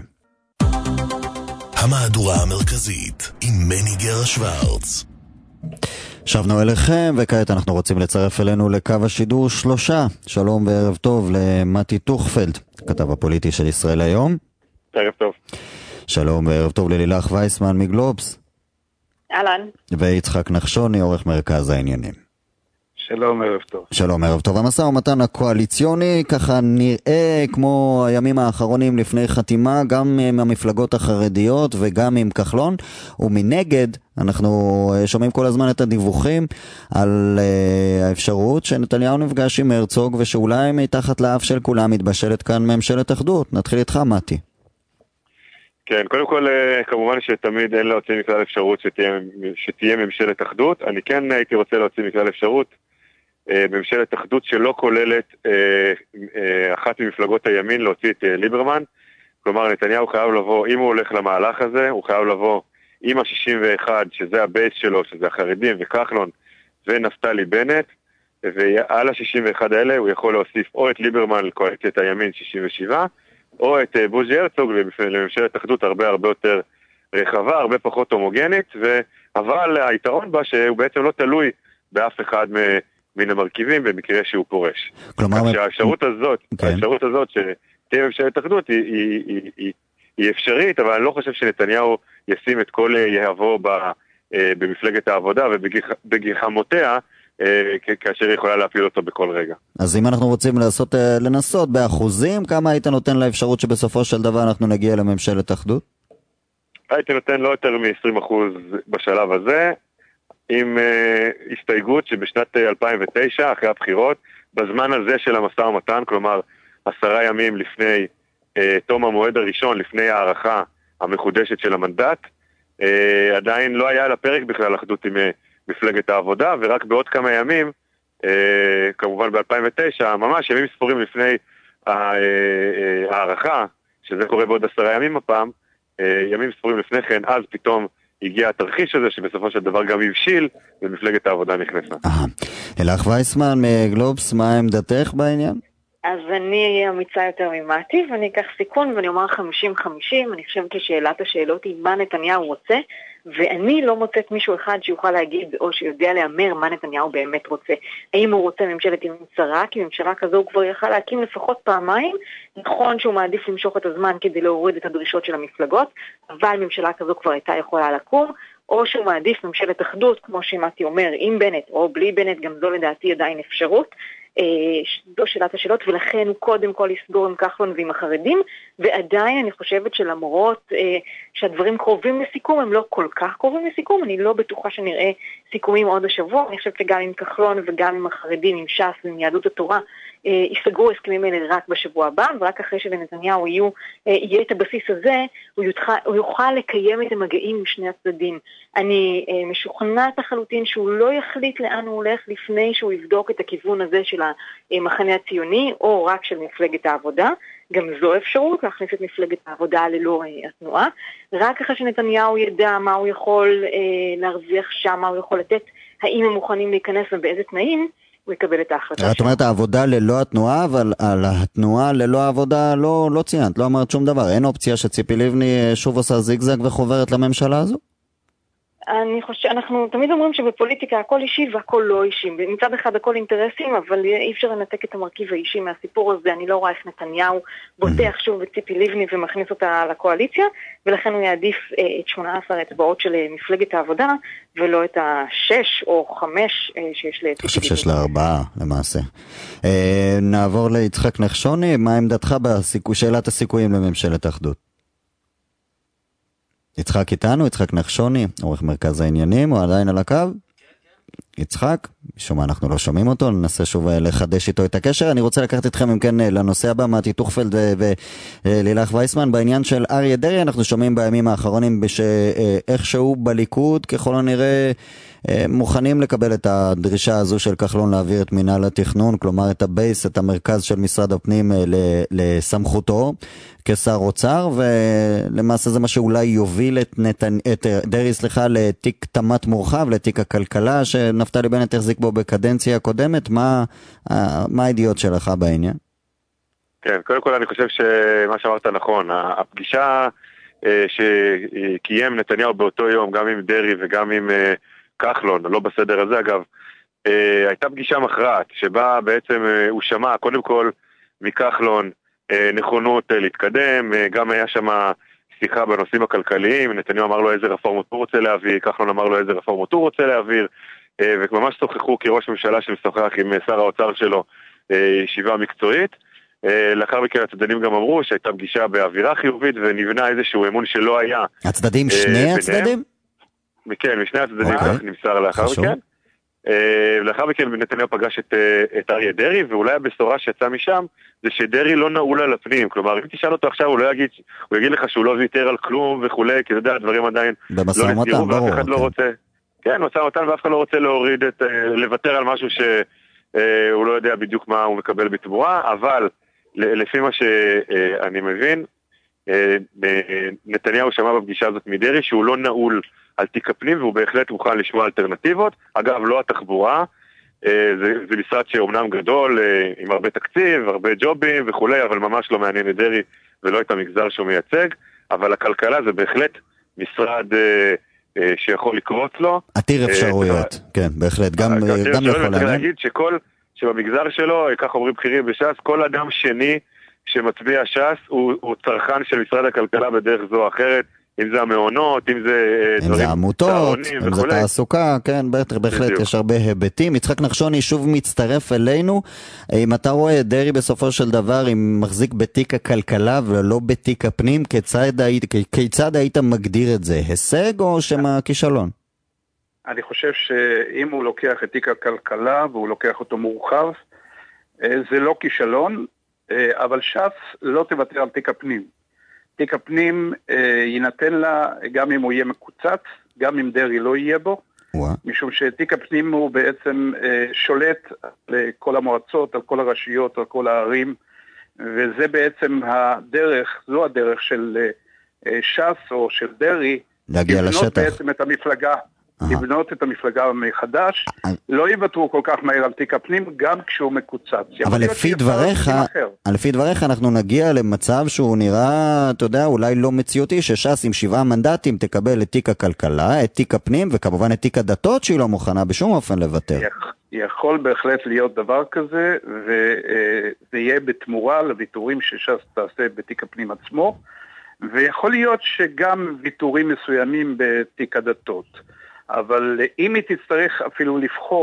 המהדורה המרכזית עם מני גרה שוורץ. שבנו אליכם, וכעת אנחנו רוצים לצרף אלינו לקו השידור שלושה. שלום וערב טוב למתי טוכפלד, כתב הפוליטי של ישראל היום. ערב טוב. שלום וערב טוב ללילך וייסמן מגלובס. אהלן. ויצחק נחשוני, עורך מרכז העניינים. שלום, ערב טוב. שלום, ערב טוב. המשא ומתן הקואליציוני ככה נראה כמו הימים האחרונים לפני חתימה, גם עם המפלגות החרדיות וגם עם כחלון, ומנגד אנחנו שומעים כל הזמן את הדיווחים על uh, האפשרות שנתניהו נפגש עם הרצוג, ושאולי מתחת לאף של כולם מתבשלת כאן ממשלת אחדות. נתחיל איתך, מתי. כן, קודם כל, כמובן שתמיד אין להוציא מכלל אפשרות שתהיה, שתהיה ממשלת אחדות. אני כן הייתי רוצה להוציא מכלל אפשרות ממשלת אחדות שלא כוללת אחת ממפלגות הימין, להוציא את ליברמן. כלומר, נתניהו חייב לבוא, אם הוא הולך למהלך הזה, הוא חייב לבוא עם ה-שישים ואחת, שזה הבייס שלו, שזה החרדים וכחלון ונפתלי בנט, ועל ה-שישים ואחת האלה הוא יכול להוסיף או את ליברמן לקואליציית הימין שישים ושבע, או את בוז'י הרצוג לממשלת אחדות הרבה הרבה יותר רחבה, הרבה פחות הומוגנית, אבל היתרון בה שהוא בעצם לא תלוי באף אחד מן המרכיבים במקרה שהוא פורש. כלומר, שהאפשרות הזאת, כן. האפשרות הזאת שתהיה ממשלת אחדות היא, היא, היא, היא, היא אפשרית, אבל אני לא חושב שנתניהו ישים את כל יהבו במפלגת העבודה ובגחמותיה, כאשר היא יכולה להפיל אותו בכל רגע. אז אם אנחנו רוצים לעשות, לנסות באחוזים, כמה היית נותן לאפשרות שבסופו של דבר אנחנו נגיע לממשלת אחדות? הייתי נותן לא יותר מ-עשרים אחוז בשלב הזה, עם uh, הסתייגות שבשנת אלפיים ותשע, אחרי הבחירות, בזמן הזה של המשא ומתן, כלומר עשרה ימים לפני uh, תום המועד הראשון, לפני הערכה המחודשת של המנדט, uh, עדיין לא היה על הפרק בכלל אחדות עם uh, מפלגת העבודה, ורק בעוד כמה ימים, אה, כמובן ב-אלפיים ותשע, ממש ימים ספורים לפני הערכה, שזה קורה בעוד עשרה ימים הפעם, אה, ימים ספורים לפני כן, אז פתאום הגיע התרחיש הזה, שבסופו של דבר גם הבשיל, ומפלגת העבודה נכנסה. אלך וייסמן מגלובס, מה עמדתך בעניין? אז אני אמיצה יותר ממתי, ואני אקח סיכון, ואני אומר חמישים חמישים, אני חושבת ששאלת השאלות היא מה נתניהו רוצה, ואני לא מוצאת מישהו אחד שיוכל להגיד, או שיודע לאמר מה נתניהו באמת רוצה. האם הוא רוצה ממשלת ימין צרה, כי ממשלה כזו הוא כבר יכל להקים לפחות פעמיים, נכון שהוא מעדיף למשוך את הזמן כדי להוריד את הדרישות של המפלגות, אבל ממשלה כזו כבר הייתה יכולה לקום, או שהוא מעדיף ממשלת אחדות, כמו שמתי אומר, עם בנט או בלי בנט, גם זו לדעתי עדיין אפשרות, זו שאלת השאלות, ולכן הוא קודם כל יסגור עם כחלון ועם החרדים, ועדיין אני חושבת שלמרות שהדברים קרובים לסיכום, הם לא כל כך קרובים לסיכום, אני לא בטוחה שנראה סיכומים עוד השבוע, אני חושבת שגם עם כחלון וגם עם החרדים, עם ש"ס ועם יהדות התורה, יסגרו הסכמים האלה רק בשבוע הבא, ורק אחרי שלנתניהו יהיו, יהיה את הבסיס הזה, הוא יוכל, הוא יוכל לקיים את המגעים עם שני הצדדים. אני משוכנעת לחלוטין שהוא לא יחליט לאן הוא הולך לפני שהוא יבדוק את הכיוון הזה של המחנה הציוני, או רק של מפלגת העבודה. גם זו אפשרות, להכניס את מפלגת העבודה ללא התנועה. רק אחרי שנתניהו ידע מה הוא יכול להרוויח שם, מה הוא יכול לתת, האם הם מוכנים להיכנס ובאיזה תנאים, הוא יקבל את ההחלטה. את אומרת העבודה ללא התנועה, אבל על התנועה ללא העבודה לא, לא ציינת, לא אמרת שום דבר. אין אופציה שציפי לבני שוב עושה זיגזג וחוברת לממשלה הזו? אני חושב, אנחנו תמיד אומרים שבפוליטיקה הכל אישי והכל לא אישי. מצד אחד הכל אינטרסים, אבל אי אפשר לנתק את המרכיב האישי מהסיפור הזה. אני לא רואה איך נתניהו בוטח שוב את ציפי לבני ומכניס אותה לקואליציה, ולכן הוא יעדיף את שמונה עשרה אצבעות של מפלגת העבודה, ולא את השש או חמש שיש לציפי לבני. אני חושב שיש לה ארבעה למעשה. נעבור ליצחק נחשוני, מה עמדתך בשאלת הסיכויים לממשלת אחדות? יצחק איתנו, יצחק נחשוני, עורך מרכז העניינים, הוא עדיין על הקו? יצחק, משום מה אנחנו לא שומעים אותו, ננסה שוב לחדש איתו את הקשר. אני רוצה לקחת אתכם אם כן לנושא הבא, מתי טוכפלד ולילך וייסמן, בעניין של אריה דרעי. אנחנו שומעים בימים האחרונים שאיכשהו בליכוד ככל הנראה מוכנים לקבל את הדרישה הזו של כחלון להעביר את מינהל התכנון, כלומר את הבייס, את המרכז של משרד הפנים לסמכותו כשר אוצר, ולמעשה זה מה שאולי יוביל את, נתנ... את דרעי סליחה לתיק תמת מורחב, לתיק הכלכלה שנפתלי בנט החזיק בו בקדנציה הקודמת. מה, מה הידיעות שלך בעניין? כן, קודם כל אני חושב שמה שאמרת נכון, הפגישה שקיים נתניהו באותו יום, גם עם דרעי וגם עם כחלון, לא בסדר הזה אגב, הייתה פגישה מכרעת, שבה בעצם הוא שמע קודם כל מכחלון נכונות להתקדם, גם היה שם שיחה בנושאים הכלכליים, נתניהו אמר לו איזה רפורמות הוא רוצה להביא, כחלון אמר לו איזה רפורמות הוא רוצה להעביר, וממש שוחחו כראש ממשלה שמשוחח עם שר האוצר שלו ישיבה מקצועית. לאחר מכן הצדדים גם אמרו שהייתה פגישה באווירה חיובית ונבנה איזשהו אמון שלא היה. הצדדים, שני הצדדים? כן, משני הצדדים כך נמסר לאחר מכן. לאחר מכן נתניהו פגש את, את אריה דרעי, ואולי הבשורה שיצא משם זה שדרעי לא נעול על הפנים. כלומר, אם תשאל אותו עכשיו, הוא לא יגיד, הוא יגיד לך שהוא לא ויתר על כלום וכולי, כי אתה יודע, הדברים עדיין לא נסגרו, ואף אחד לא רוצה, כן, משא ומתן, ואף אחד לא רוצה להוריד את, לוותר על משהו שהוא לא יודע בדיוק מה הוא מקבל בתמורה, אבל לפי מה שאני מבין, נתניהו שמע בפגישה הזאת מדרעי שהוא לא נעול על תיק הפנים, והוא בהחלט מוכן לשמוע אלטרנטיבות. אגב, לא התחבורה, זה, זה משרד שאומנם גדול, עם הרבה תקציב, הרבה ג'ובים וכולי, אבל ממש לא מעניין את דרעי ולא את המגזר שהוא מייצג, אבל הכלכלה זה בהחלט משרד שיכול לקרוץ לו. עתיר אפשרויות, כן, בהחלט, גם יכול לעניין. צריך להגיד שכל, שבמגזר שלו, כך אומרים בכירים בש"ס, כל אדם שני שמצביע ש"ס הוא, הוא צרכן של משרד הכלכלה בדרך זו או אחרת, אם זה המעונות, אם זה אם דברים, זה עמותות, אם וכולי. זה תעסוקה, כן, בהחלט, בהחלט יש הרבה היבטים. יצחק נחשוני שוב מצטרף אלינו. אם אתה רואה דרעי בסופו של דבר, אם מחזיק בתיק הכלכלה ולא בתיק הפנים, כיצד היית, כיצד היית מגדיר את זה? הישג או שמה כישלון? אני חושב שאם הוא לוקח את תיק הכלכלה והוא לוקח אותו מורחב, זה לא כישלון, אבל ש"ס לא תוותר על תיק הפנים. תיק הפנים אה, יינתן לה גם אם הוא יהיה מקוצץ, גם אם דרעי לא יהיה בו, ווא. משום שתיק הפנים הוא בעצם אה, שולט על כל המועצות, על כל הרשויות, על כל הערים, וזה בעצם הדרך, זו הדרך של אה, ש"ס או של דרעי, להגיע לשטח. לבנות בעצם את המפלגה, לבנות את המפלגה מחדש, לא יוותרו כל כך מהר על תיק הפנים, גם כשהוא מקוצץ. אבל לפי דבריך, לפי דבריך אנחנו נגיע למצב שהוא נראה, אתה יודע, אולי לא מציאותי, שש"ס עם שבעה מנדטים תקבל את תיק הכלכלה, את תיק הפנים, וכמובן את תיק הדתות שהיא לא מוכנה בשום אופן לוותר. יכול בהחלט להיות דבר כזה, וזה יהיה בתמורה לוויתורים שש"ס תעשה בתיק הפנים עצמו, ויכול להיות שגם ויתורים מסוימים בתיק הדתות. אבל אם היא תצטרך אפילו לבחור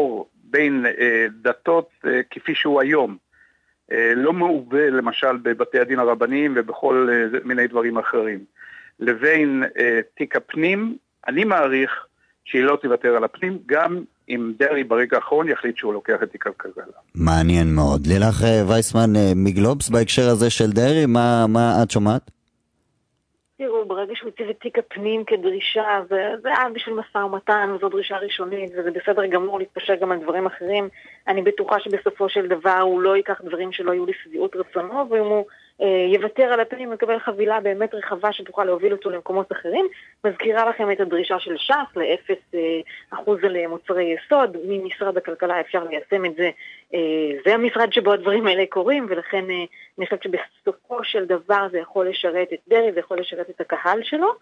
בין אה, דתות אה, כפי שהוא היום, אה, לא מעובה למשל בבתי הדין הרבניים ובכל אה, מיני דברים אחרים, לבין אה, תיק הפנים, אני מעריך שהיא לא תוותר על הפנים, גם אם דרי ברגע האחרון יחליט שהוא לוקח את תיק הכלכלה. מעניין מאוד. לילך וייסמן מגלובס, בהקשר הזה של דרי, מה, מה את שומעת? תראו, ברגע שהוא הציב את תיק הפנים כדרישה, זה, זה היה בשביל משא ומתן, וזו דרישה ראשונית, וזה בסדר גמור להתפשר גם על דברים אחרים. אני בטוחה שבסופו של דבר הוא לא ייקח דברים שלא יהיו לשביעות רצונו, ואם הוא אה, יוותר על הפנים וקבל חבילה באמת רחבה שתוכל להוביל אותו למקומות אחרים. מזכירה לכם את הדרישה של ש"ס לאפס אה, אחוז על מוצרי יסוד, ממשרד הכלכלה אפשר ליישם את זה. אה, זה המשרד שבו הדברים האלה קורים, ולכן אה, אני חושבת שבסופו של דבר זה יכול לשרת את דרי, זה יכול לשרת את הקהל שלו.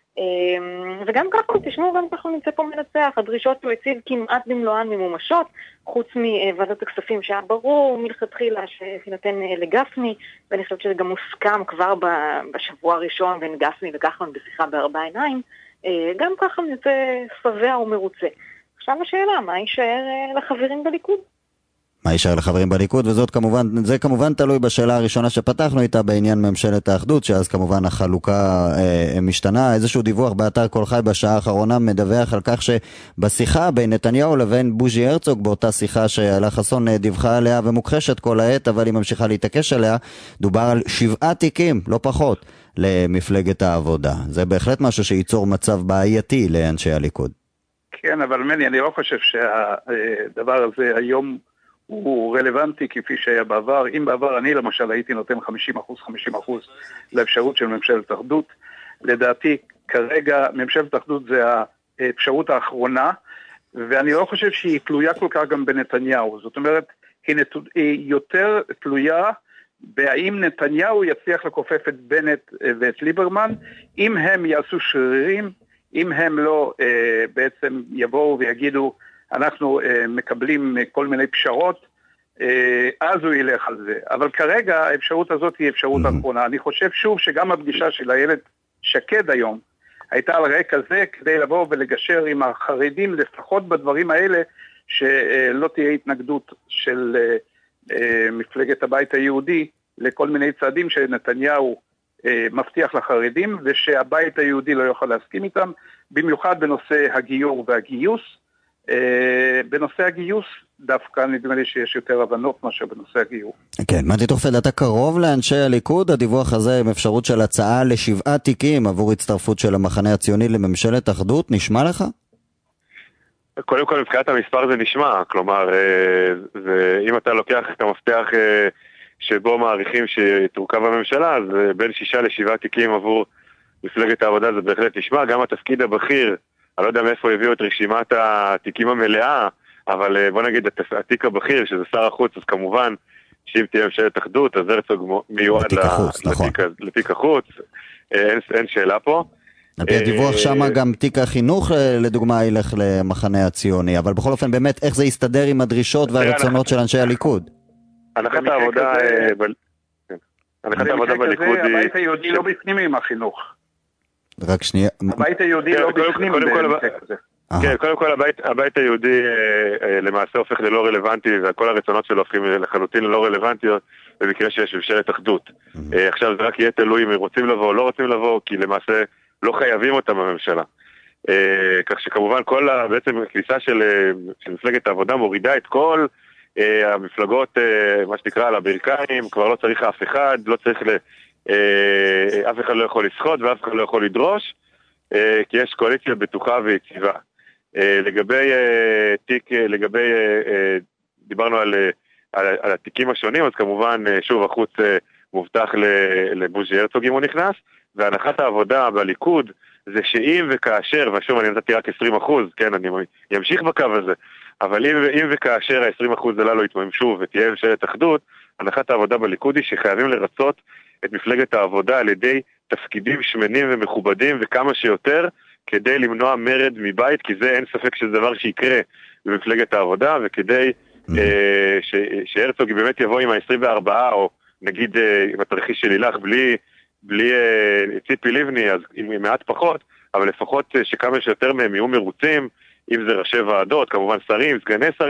וגם ככה, תשמעו, גם ככה נמצא פה מנצח. הדרישות הוא הציב כמעט במלואן ממומשות, חוץ מוועדת הכספים שהיה ברור מלכתחילה שתינתן לגפני, ואני חושבת שזה גם מוסכם כבר בשבוע הראשון בין גפני וכחלון בשיחה בארבע עיניים. גם ככה נמצא שבע ומרוצה. עכשיו השאלה, מה יישאר לחברים בליכוד? מה יישאר לחברים בליכוד, וזאת כמובן, זה כמובן תלוי בשאלה הראשונה שפתחנו איתה בעניין ממשלת האחדות, שאז כמובן החלוקה אה, משתנה. איזשהו דיווח באתר כל חי בשעה האחרונה מדווח על כך שבשיחה בין נתניהו לבין בוז'י הרצוג, באותה שיחה שאלה חסון דיווחה עליה ומוכחשת כל העת, אבל היא ממשיכה להתעקש עליה, דובר על שבעה תיקים, לא פחות, למפלגת העבודה. זה בהחלט משהו שייצור מצב בעייתי לאנשי הליכוד. כן, אבל מני, אני לא חושב שהדבר הזה היום הוא רלוונטי כפי שהיה בעבר. אם בעבר אני למשל הייתי נותן חמישים אחוז, חמישים אחוז לאפשרות של ממשלת אחדות, לדעתי כרגע ממשלת אחדות זה האפשרות האחרונה, ואני לא חושב שהיא תלויה כל כך גם בנתניהו. זאת אומרת, היא, נת... היא יותר תלויה בהאם נתניהו יצליח לכופף את בנט ואת ליברמן, אם הם יעשו שרירים, אם הם לא אה, בעצם יבואו ויגידו, אנחנו uh, מקבלים כל מיני פשרות, uh, אז הוא ילך על זה. אבל כרגע האפשרות הזאת היא אפשרות mm-hmm. האחרונה. אני חושב שוב שגם הפגישה של הילד שקד היום, הייתה על רקע זה כדי לבוא ולגשר עם החרדים, לפחות בדברים האלה, שלא תהיה התנגדות של uh, uh, מפלגת הבית היהודי, לכל מיני צעדים שנתניהו uh, מבטיח לחרדים, ושהבית היהודי לא יוכל להסכים איתם, במיוחד בנושא הגיור והגיוס, Uh, בנושא הגיוס דווקא נדמה לי שיש יותר הבנות מאשר בנושא הגיור. כן, מתי תוכפל, אתה קרוב לאנשי הליכוד? הדיווח הזה עם אפשרות של הצעה לשבעה תיקים עבור הצטרפות של המחנה הציוני לממשלת אחדות, נשמע לך? קודם כל מבחינת המספר זה נשמע, כלומר זה, אם אתה לוקח את המפתח שבו מעריכים שתורכב הממשלה, אז בין שישה לשבעה תיקים עבור מפלגת העבודה זה בהחלט נשמע. גם התפקיד הבכיר, אני לא יודע מאיפה הביאו את רשימת התיקים המלאה, אבל בוא נגיד התיק הבכיר, שזה שר החוץ, אז כמובן שאם תהיה ממשלת אחדות, אז הרצוג מיועד לתיק החוץ, אין שאלה פה. על פי הדיווח שם גם תיק החינוך לדוגמה ילך למחנה הציוני, אבל בכל אופן באמת איך זה יסתדר עם הדרישות והרצונות של אנשי הליכוד? הנחת העבודה הנחת העבודה בליכוד היא... הבית היהודי לא בפנים עם החינוך. רק שנייה. הבית היהודי לא בפנים במקרה כזה. כן, קודם כל הבית, הבית היהודי למעשה הופך ללא רלוונטי, וכל הרצונות שלו הופכים לחלוטין ללא רלוונטיות במקרה שיש ממשלת אחדות. עכשיו זה רק יהיה תלוי אם רוצים לבוא או לא רוצים לבוא, כי למעשה לא חייבים אותם בממשלה. כך שכמובן כל בעצם הכניסה של, של מפלגת העבודה מורידה את כל המפלגות, מה שנקרא, על הברכיים, כבר לא צריך אף אחד, לא צריך ל... אף אחד לא יכול לשחות ואף אחד לא יכול לדרוש, כי יש קואליציה בטוחה ויציבה. לגבי תיק, לגבי, דיברנו על, על, על התיקים השונים, אז כמובן שוב החוץ מובטח לבוז'י הרצוג אם הוא נכנס, והנחת העבודה בליכוד זה שאם וכאשר, ושוב אני נתתי רק עשרים אחוז, כן, אני אמשיך בקו הזה, אבל אם, אם וכאשר ה-עשרים אחוז הללו יתממשו ותהיה ממשלת אחדות, הנחת העבודה בליכוד היא שחייבים לרצות את מפלגת העבודה על ידי תפקידים שמנים ומכובדים וכמה שיותר כדי למנוע מרד מבית, כי זה אין ספק שזה דבר שיקרה במפלגת העבודה, וכדי mm-hmm. אה, ש, שהרצוג באמת יבוא עם ה-עשרים וארבע או נגיד אה, עם התרחיש של הילך בלי, בלי אה, ציפי לבני, אז עם מעט פחות, אבל לפחות אה, שכמה שיותר מהם יהיו מרוצים, אם זה ראשי ועדות, כמובן שרים, סגני שרים,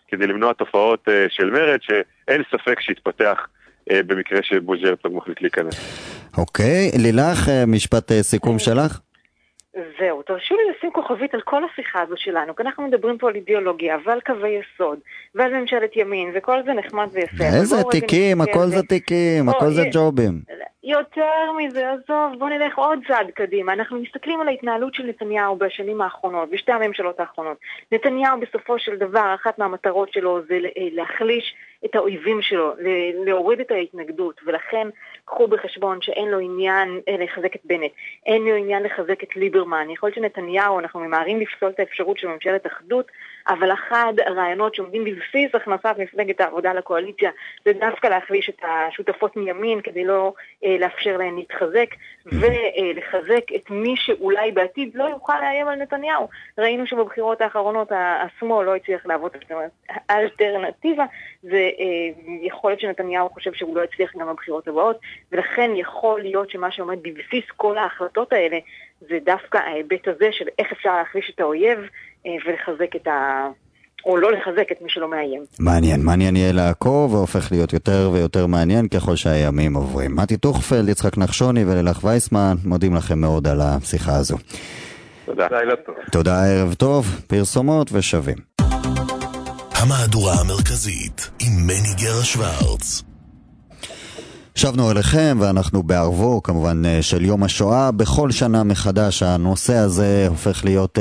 כדי למנוע תופעות של מרד שאין ספק שהתפתח במקרה שבוז'י הרצוג מחליט להיכנס. אוקיי, לילך, משפט סיכום שלך? זהו, תרשו לי לשים כוכבית על כל השיחה הזו שלנו, כי אנחנו מדברים פה על אידיאולוגיה ועל קווי יסוד ועל ממשלת ימין וכל זה נחמד ויפה. איזה תיקים, הכל זה תיקים, הכל זה ג'ובים. יותר מזה, עזוב, בוא נלך עוד צעד קדימה. אנחנו מסתכלים על ההתנהלות של נתניהו בשנים האחרונות, בשתי הממשלות האחרונות. נתניהו בסופו של דבר, אחת מהמטרות שלו זה להחליש את האויבים שלו, להוריד את ההתנגדות, ולכן קחו בחשבון שאין לו עניין לחזק את בנט, אין לו עניין לחזק את ליברמן. יכול להיות שנתניהו, אנחנו ממהרים לפסול את האפשרות של ממשלת אחדות, אבל אחד הרעיונות שעומדים בבסיס הכנסת מפלגת העבודה לקואליציה, זה דווקא להחליש את השותפות מימין, כדי לא אה, לאפשר להן להתחזק, ולחזק את מי שאולי בעתיד לא יוכל לאיים על נתניהו. ראינו שבבחירות האחרונות השמאל לא הצליח לעבוד, זאת אומרת, האלטרנטיבה, זה אה, יכול להיות שנתניהו חושב שהוא לא הצליח גם בבחירות הבאות, ולכן יכול להיות שמה שעומד בבסיס כל ההחלטות האלה, זה דווקא ההיבט הזה של איך אפשר להחליש את האויב, ולחזק את ה... או לא לחזק את מי שלא מאיים. מעניין, מעניין יהיה לעקוב, והופך להיות יותר ויותר מעניין ככל שהימים עוברים. מתי טוכפלד, יצחק נחשוני ולילך וייסמן, מודים לכם מאוד על השיחה הזו. תודה. תודה, ערב טוב, פרסומות ושווים. המהדורה המרכזית עם מני גרה שוורץ. שבנו אליכם ואנחנו בערבו כמובן של יום השואה. בכל שנה מחדש הנושא הזה הופך להיות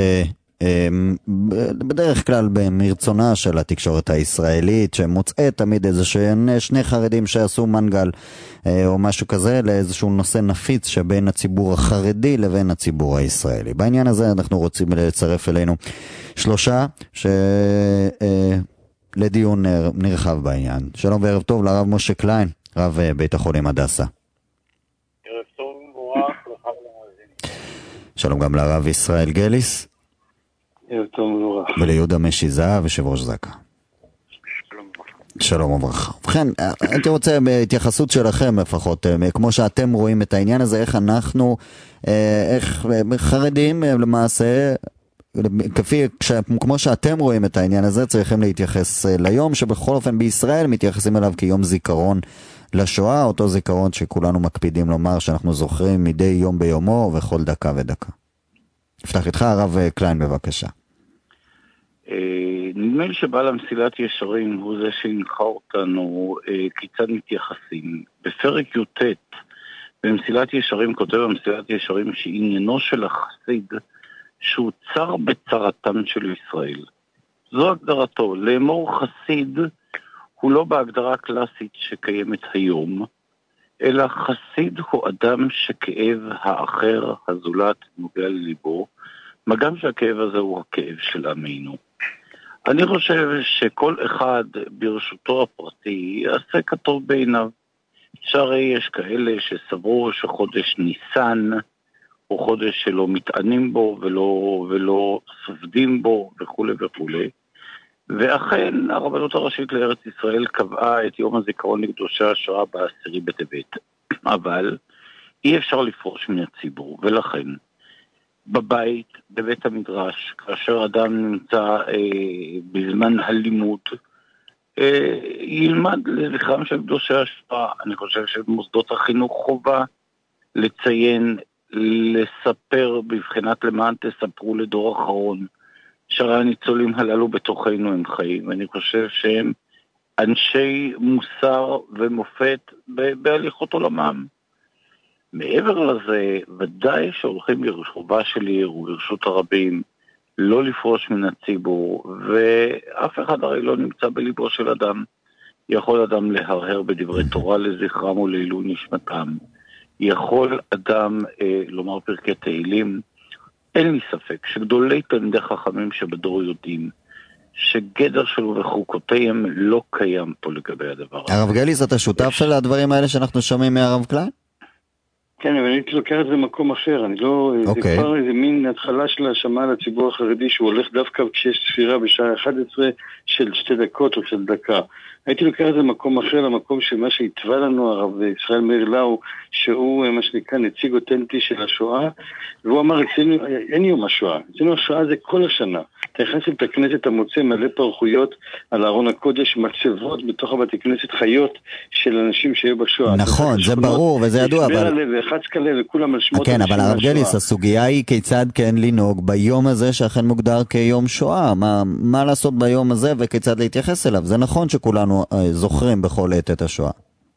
בדרך כלל במרצונה של התקשורת הישראלית, שמוצאת תמיד איזה שני חרדים שעשו מנגל או משהו כזה לאיזשהו נושא נפיץ שבין הציבור החרדי לבין הציבור הישראלי. בעניין הזה אנחנו רוצים לצרף אלינו שלושה ש... לדיון נרחב בעניין. שלום וערב טוב לרב משה קליין, רב בית החולים הדסה. ערב טוב מורח לחב למאזינים. שלום גם לרב ישראל גליס. ערב טוב מורח. וליהודה משי זהב, יושב ראש זק"א. שלום וברכה. שלום וברכה. ובכן, הייתי רוצה בהתייחסות שלכם לפחות, כמו שאתם רואים את העניין הזה, איך אנחנו, איך חרדים למעשה, כפי, כמו שאתם רואים את העניין הזה, צריכים להתייחס ליום שבכל אופן בישראל מתייחסים אליו כיום זיכרון לשואה, אותו זיכרון שכולנו מקפידים לומר שאנחנו זוכרים מדי יום ביומו וכל דקה ודקה. אפתח איתך הרב קליין בבקשה. נדמה לי שבעל המסילת ישרים הוא זה שהנחה אותנו כיצד מתייחסים. בפרק י"ט במסילת ישרים כותב המסילת ישרים שעניינו של החסיד שהוא צר בצרתם של ישראל. זו הגדרתו. לאמור חסיד הוא לא בהגדרה קלאסית שקיימת היום, אלא חסיד הוא אדם שכאב האחר, הזולת, נוגע לליבו, מה גם שהכאב הזה הוא הכאב של עמנו. אני חושב שכל אחד ברשותו הפרטי יעשה כטוב בעיניו. שהרי יש כאלה שסברו שחודש ניסן הוא חודש שלא מתענים בו ולא, ולא סופדים בו וכו' וכו'. ואכן הרבנות הראשית לארץ ישראל קבעה את יום הזיכרון לקדושי השואה בעשירי בטבת. אבל אי אפשר לפרוש מן הציבור, ולכן בבית, בבית המדרש, כאשר אדם נמצא אה, בזמן הלימוד, אה, ילמד לזכרם של קדושי השואה. אני חושב שבמוסדות החינוך חובה לציין, לספר בבחינת למען תספרו לדור אחרון, שהרי הניצולים הללו בתוכנו הם חיים. אני חושב שהם אנשי מוסר ומופת בהליכות עולמם. מעבר לזה, ודאי שהולכים ברחובה של עיר וברשות הרבים לא לפרוש מן הציבור, ואף אחד הרי לא נמצא בליבו של אדם. יכול אדם להרהר בדברי תורה לזכרם ולעילוי נשמתם. יכול אדם אה, לומר פרקי תהילים. אין לי ספק שגדולי תלמידי חכמים שבדור יודעים שגדר שלו וחוקותיהם לא קיים פה לגבי הדבר. הרב גליס, אתה שותף של הדברים האלה שאנחנו שומעים מהרב קליין? כן, אבל הייתי לוקח את זה במקום אחר, אני לא... Okay. זה כבר איזה מין התחלה של השמעה לציבור החרדי שהוא הולך דווקא כשיש ספירה בשעה אחת עשרה של שתי דקות או של דקה. הייתי לוקח את זה במקום אחר, למקום של מה שהתווה לנו הרב ישראל מאיר לאו, שהוא מה שנקרא נציג אותנטי של השואה, והוא אמר, אצלנו, אין יום השואה, אצלנו השואה זה כל השנה. אתה נכנס לבית הכנסת המוצא מלא פרחויות על ארון הקודש, מצבות בתוך הבתי כנסת חיות של אנשים שהיו בשואה. נכון, זה ברור וזה ידוע, אבל... וחץ כלה וכולם על שמות... כן, אבל הרב גליס, הסוגיה היא כיצד כן לנהוג ביום הזה שאכן מוגדר כיום שואה. מה, מה לעשות ביום הזה וכיצד להתייחס אליו? זה נכון שכולנו זוכרים בכל עת את השואה.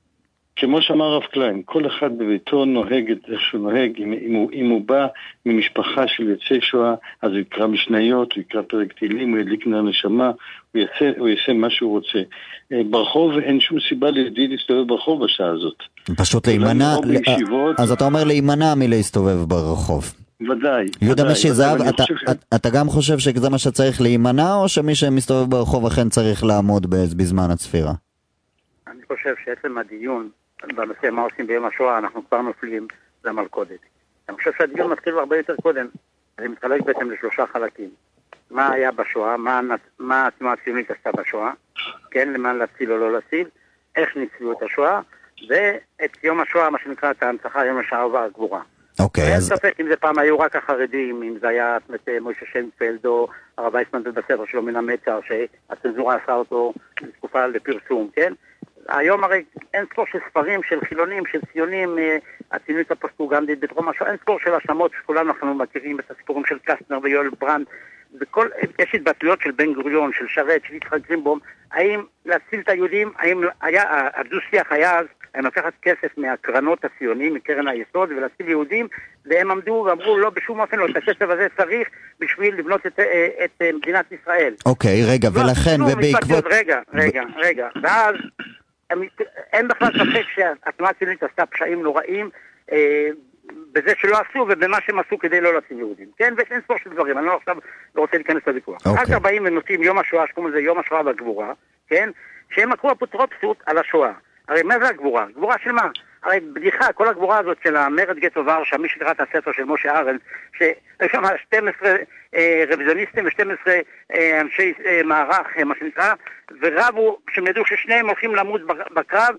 כמו שאמר הרב קליין, כל אחד בביתו נוהג את איך שהוא נוהג, אם, אם, הוא, אם הוא בא ממשפחה של יוצאי שואה, אז הוא יקרא משניות, הוא יקרא פרק תהילים, הוא ידליק נר נשמה, הוא יעשה, הוא יעשה מה שהוא רוצה. ברחוב אין שום סיבה ליהודי להסתובב ברחוב בשעה הזאת. פשוט להימנע, אז אתה אומר להימנע מלהסתובב ברחוב. ודאי. יהודה משיזהב, אתה, אתה, אתה גם חושב שזה מה שצריך להימנע, או שמי שמסתובב ברחוב אכן צריך לעמוד בזמן הצפירה? אני חושב שעצם הדיון בנושא מה עושים ביום השואה, אנחנו כבר נופלים למלכודת. אני חושב שהדיון מתחיל הרבה יותר קודם. זה מתחלק בעצם לשלושה חלקים. מה היה בשואה, מה, מה התנועה הציונית עשתה בשואה, כן, למען להציל או לא להציל, איך ניצלו את השואה, ואת יום השואה, מה שנקרא את ההנצחה, יום השואה והגבורה. אוקיי, אז... אין ספק אם זה פעם היו רק החרדים, אם זה היה את מוישה שיינפלד או הרב וייסמן בספר שלו מן המצר, שהצנזורה עשה אותו לתקופה לפרסום, כן? היום הרי אין ספור של ספרים של חילונים, של ציונים, הציונית הפוסט-פרוגנדית בתחום השואה, אין ספור של השמות שכולנו אנחנו מכירים את הסיפורים של קסטנר ויואל ברנד, וכל, יש התבטאויות של בן גוריון, של שרת, של יצחק גרינבוים, האם להציל את היהודים, האם היה, הדו-שיח היה אז, הם לקחת כסף מהקרנות הציונים, מקרן היסוד, ולהציל יהודים, והם עמדו ואמרו, לא, בשום אופן לא, את הכסף הזה צריך בשביל לבנות את, את, את מדינת ישראל. אוקיי, רגע, לא, ולכן, ובעקבות... רגע, רגע, רגע, ואז, הם, אין בכלל ספק שהתנועה הציונית עשתה פשעים נוראים, אה, בזה שלא עשו ובמה שהם עשו כדי לא להציל יהודים. כן, ואין ספור של דברים, אני לא עכשיו לא רוצה להיכנס לוויכוח. אחר כך באים ונותנים יום השואה, שקוראים לזה יום השואה והגבורה, כן, שהם לקחו אפוטרופסות על השואה. הרי מה זה הגבורה? גבורה של מה? הרי בדיחה, כל הגבורה הזאת של המרד גטו ורשה, מי שקרא את הספר של משה ארנס, שיש שם שתים עשרה אה, רוויזיוניסטים ו-שתים עשרה אה, אנשי אה, מערך, אה, מה שנקרא, ורבו, שהם ידעו ששניהם הולכים למות בקרב,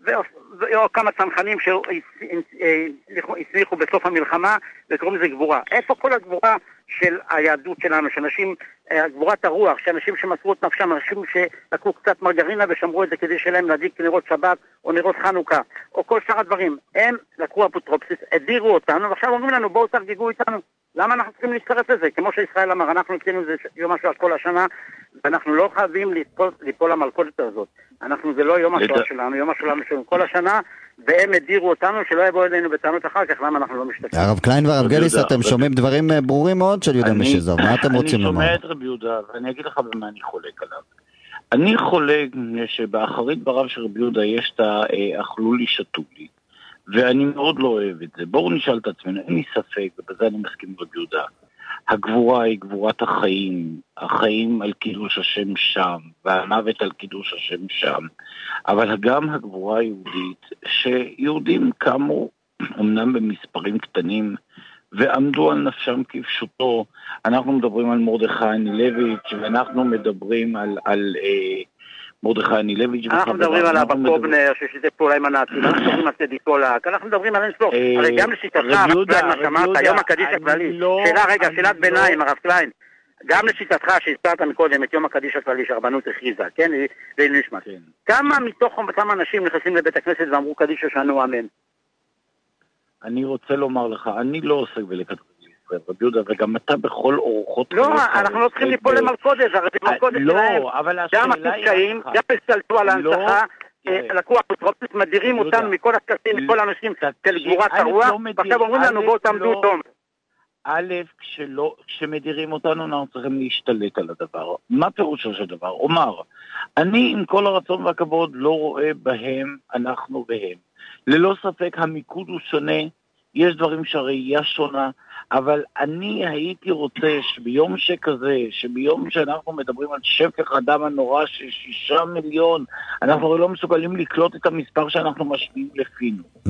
או כמה צנחנים שהצליחו בסוף המלחמה, וקוראים לזה גבורה. איפה כל הגבורה של היהדות שלנו, שאנשים, גבורת הרוח, שאנשים שמסרו את נפשם, אנשים שלקחו קצת מרגרינה ושמרו את זה כדי שלהם להדליק נרות שבת או נרות חנוכה, או כל שאר הדברים. הם לקחו אפוטרופסות, הדירו אותנו, ועכשיו אומרים לנו, בואו תרגיגו איתנו. למה אנחנו צריכים להצטרף לזה? כמו שישראל אמר, אנחנו עשינו זה יום השואה כל השנה, ואנחנו לא חייבים ליפול, ליפול למלכודת הזאת. אנחנו, זה לא יום השואה שלנו, יום השואה שלנו כל השנה, והם הדירו אותנו שלא יבואו אלינו בטענות אחר כך, למה אנחנו לא משתתפים. הרב קליין והרב גליס, אתם שומעים דברים ברורים מאוד של יהודה משיזהב, מה אתם רוצים לומר? אני שומע את רבי יהודה, ואני אגיד לך במה אני חולק עליו. אני חולק שבאחרית דבריו של רבי יהודה יש את האכלו לי שתו לי, ואני מאוד לא אוהב את זה. בואו נשאל את עצמנו, אין לי ספק, ובזה אני מסכים עם רבי יהודה. הגבורה היא גבורת החיים, החיים על קידוש השם שם, והמוות על קידוש השם שם, אבל גם הגבורה היהודית, שיהודים קמו, אמנם במספרים קטנים, ועמדו על נפשם כפשוטו. אנחנו מדברים על מרדכי אנילביץ', ואנחנו מדברים על... על אה, מרדכי אנילביץ'. אנחנו מדברים על אבא קובנר, ששיתף פעולה עם הנאצים, אנחנו מדברים על טדי פולק, אנחנו מדברים על אין ספור. הרי גם לשיטתך, הרב קליין, מה שאמרת, יום הקדיש הכללי, שאלה רגע, שאלת ביניים, הרב קליין, גם לשיטתך שהזכרת מקודם את יום הקדיש הכללי שהרבנות הכריזה, כן, לעילוי נשמת. כמה מתוך אותם אנשים נכנסים לבית הכנסת ואמרו קדיש ושאנו אמן? אני רוצה לומר לך, אני לא עוסק בלקט רבי יהודה, וגם אתה בכל אורחות... לא, אנחנו לא צריכים ליפול למלכודת, הרי זה מלכודת שלהם. גם הקשקעים, גם הסתלטו על ההנצחה, לקחו אפוטרופסות, מדירים אותנו מכל הכסים, מכל האנשים של גבורת הרוח, ועכשיו אומרים לנו בואו תעמדו דום. א', כשמדירים אותנו אנחנו צריכים להשתלט על הדבר. מה פירושו של דבר? אומר, אני עם כל הרצון והכבוד לא רואה בהם, אנחנו בהם. ללא ספק המיקוד הוא שונה, יש דברים שהראייה שונה, אבל אני הייתי רוצה שביום שכזה, שביום שאנחנו מדברים על שפך הדם הנורא של שישה מיליון, אנחנו לא מסוגלים לקלוט את המספר שאנחנו משמיעים לפינו.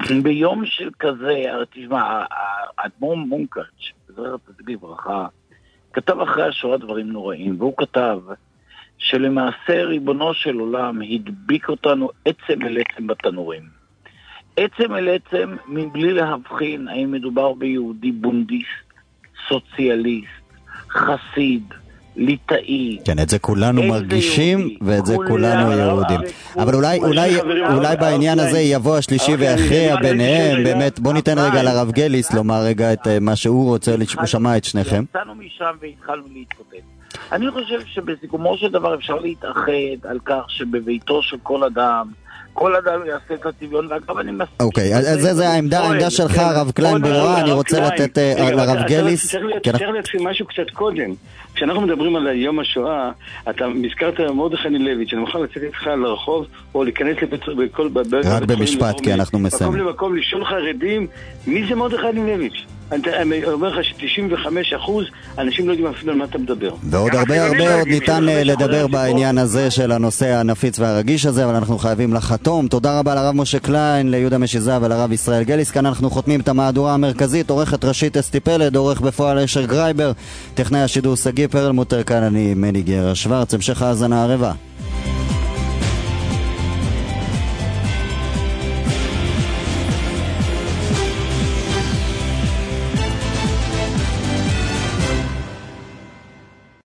ביום של כזה, תשמע, האדמו"ר מונקאץ', בזכר צדיק לברכה, כתב אחרי השואה דברים נוראים, והוא כתב שלמעשה ריבונו של עולם הדביק אותנו עצם אל עצם בתנורים. עצם אל עצם מבלי להבחין האם מדובר ביהודי בונדיסט, סוציאליסט, חסיד, ליטאי. כן, את זה כולנו מרגישים, ואת זה כולנו יהודים. אבל אולי, אולי, אולי בעניין הזה יבוא השלישי ויכריע ביניהם, באמת, בוא ניתן רגע לרב גליס לומר רגע את מה שהוא רוצה, הוא שמע את שניכם. יצאנו משם והתחלנו להתקוטט. אני חושב שבסיכומו של דבר אפשר להתאחד על כך שבביתו של כל אדם, כל אדם יעשה את הטבעון, ואגב אני מספיק. אוקיי, אז זה העמדה, העמדה שלך, הרב קליין ברורה, אני רוצה לתת לרב גליס. צריך להתחיל משהו קצת קודם. כשאנחנו מדברים על יום השואה, אתה מזכרת מרדכי אנילביץ', אני מוכן לצאת איתך לרחוב, או להיכנס בכל... רק במשפט, כי אנחנו מסיים. מקום למקום, לשאול חרדים, מי זה מרדכי אנילביץ'? אני אומר לך ש-תשעים וחמישה אחוז אנשים לא יודעים אפילו על מה אתה מדבר. ועוד הרבה הרבה עוד ניתן לדבר בעניין הזה של הנושא הנפיץ והרגיש הזה, אבל אנחנו חייבים לחתום. תודה רבה לרב משה קליין, ליהודה משיזה ולרב ישראל גליס. כאן אנחנו חותמים את המהדורה המרכזית. עורכת ראשית אסתי פלד, עורך בפועל אשר גרייבר, טכנאי השידור סגי פרלמוטר, כאן אני מני גרה שוורץ. המשך האזנה הרבה.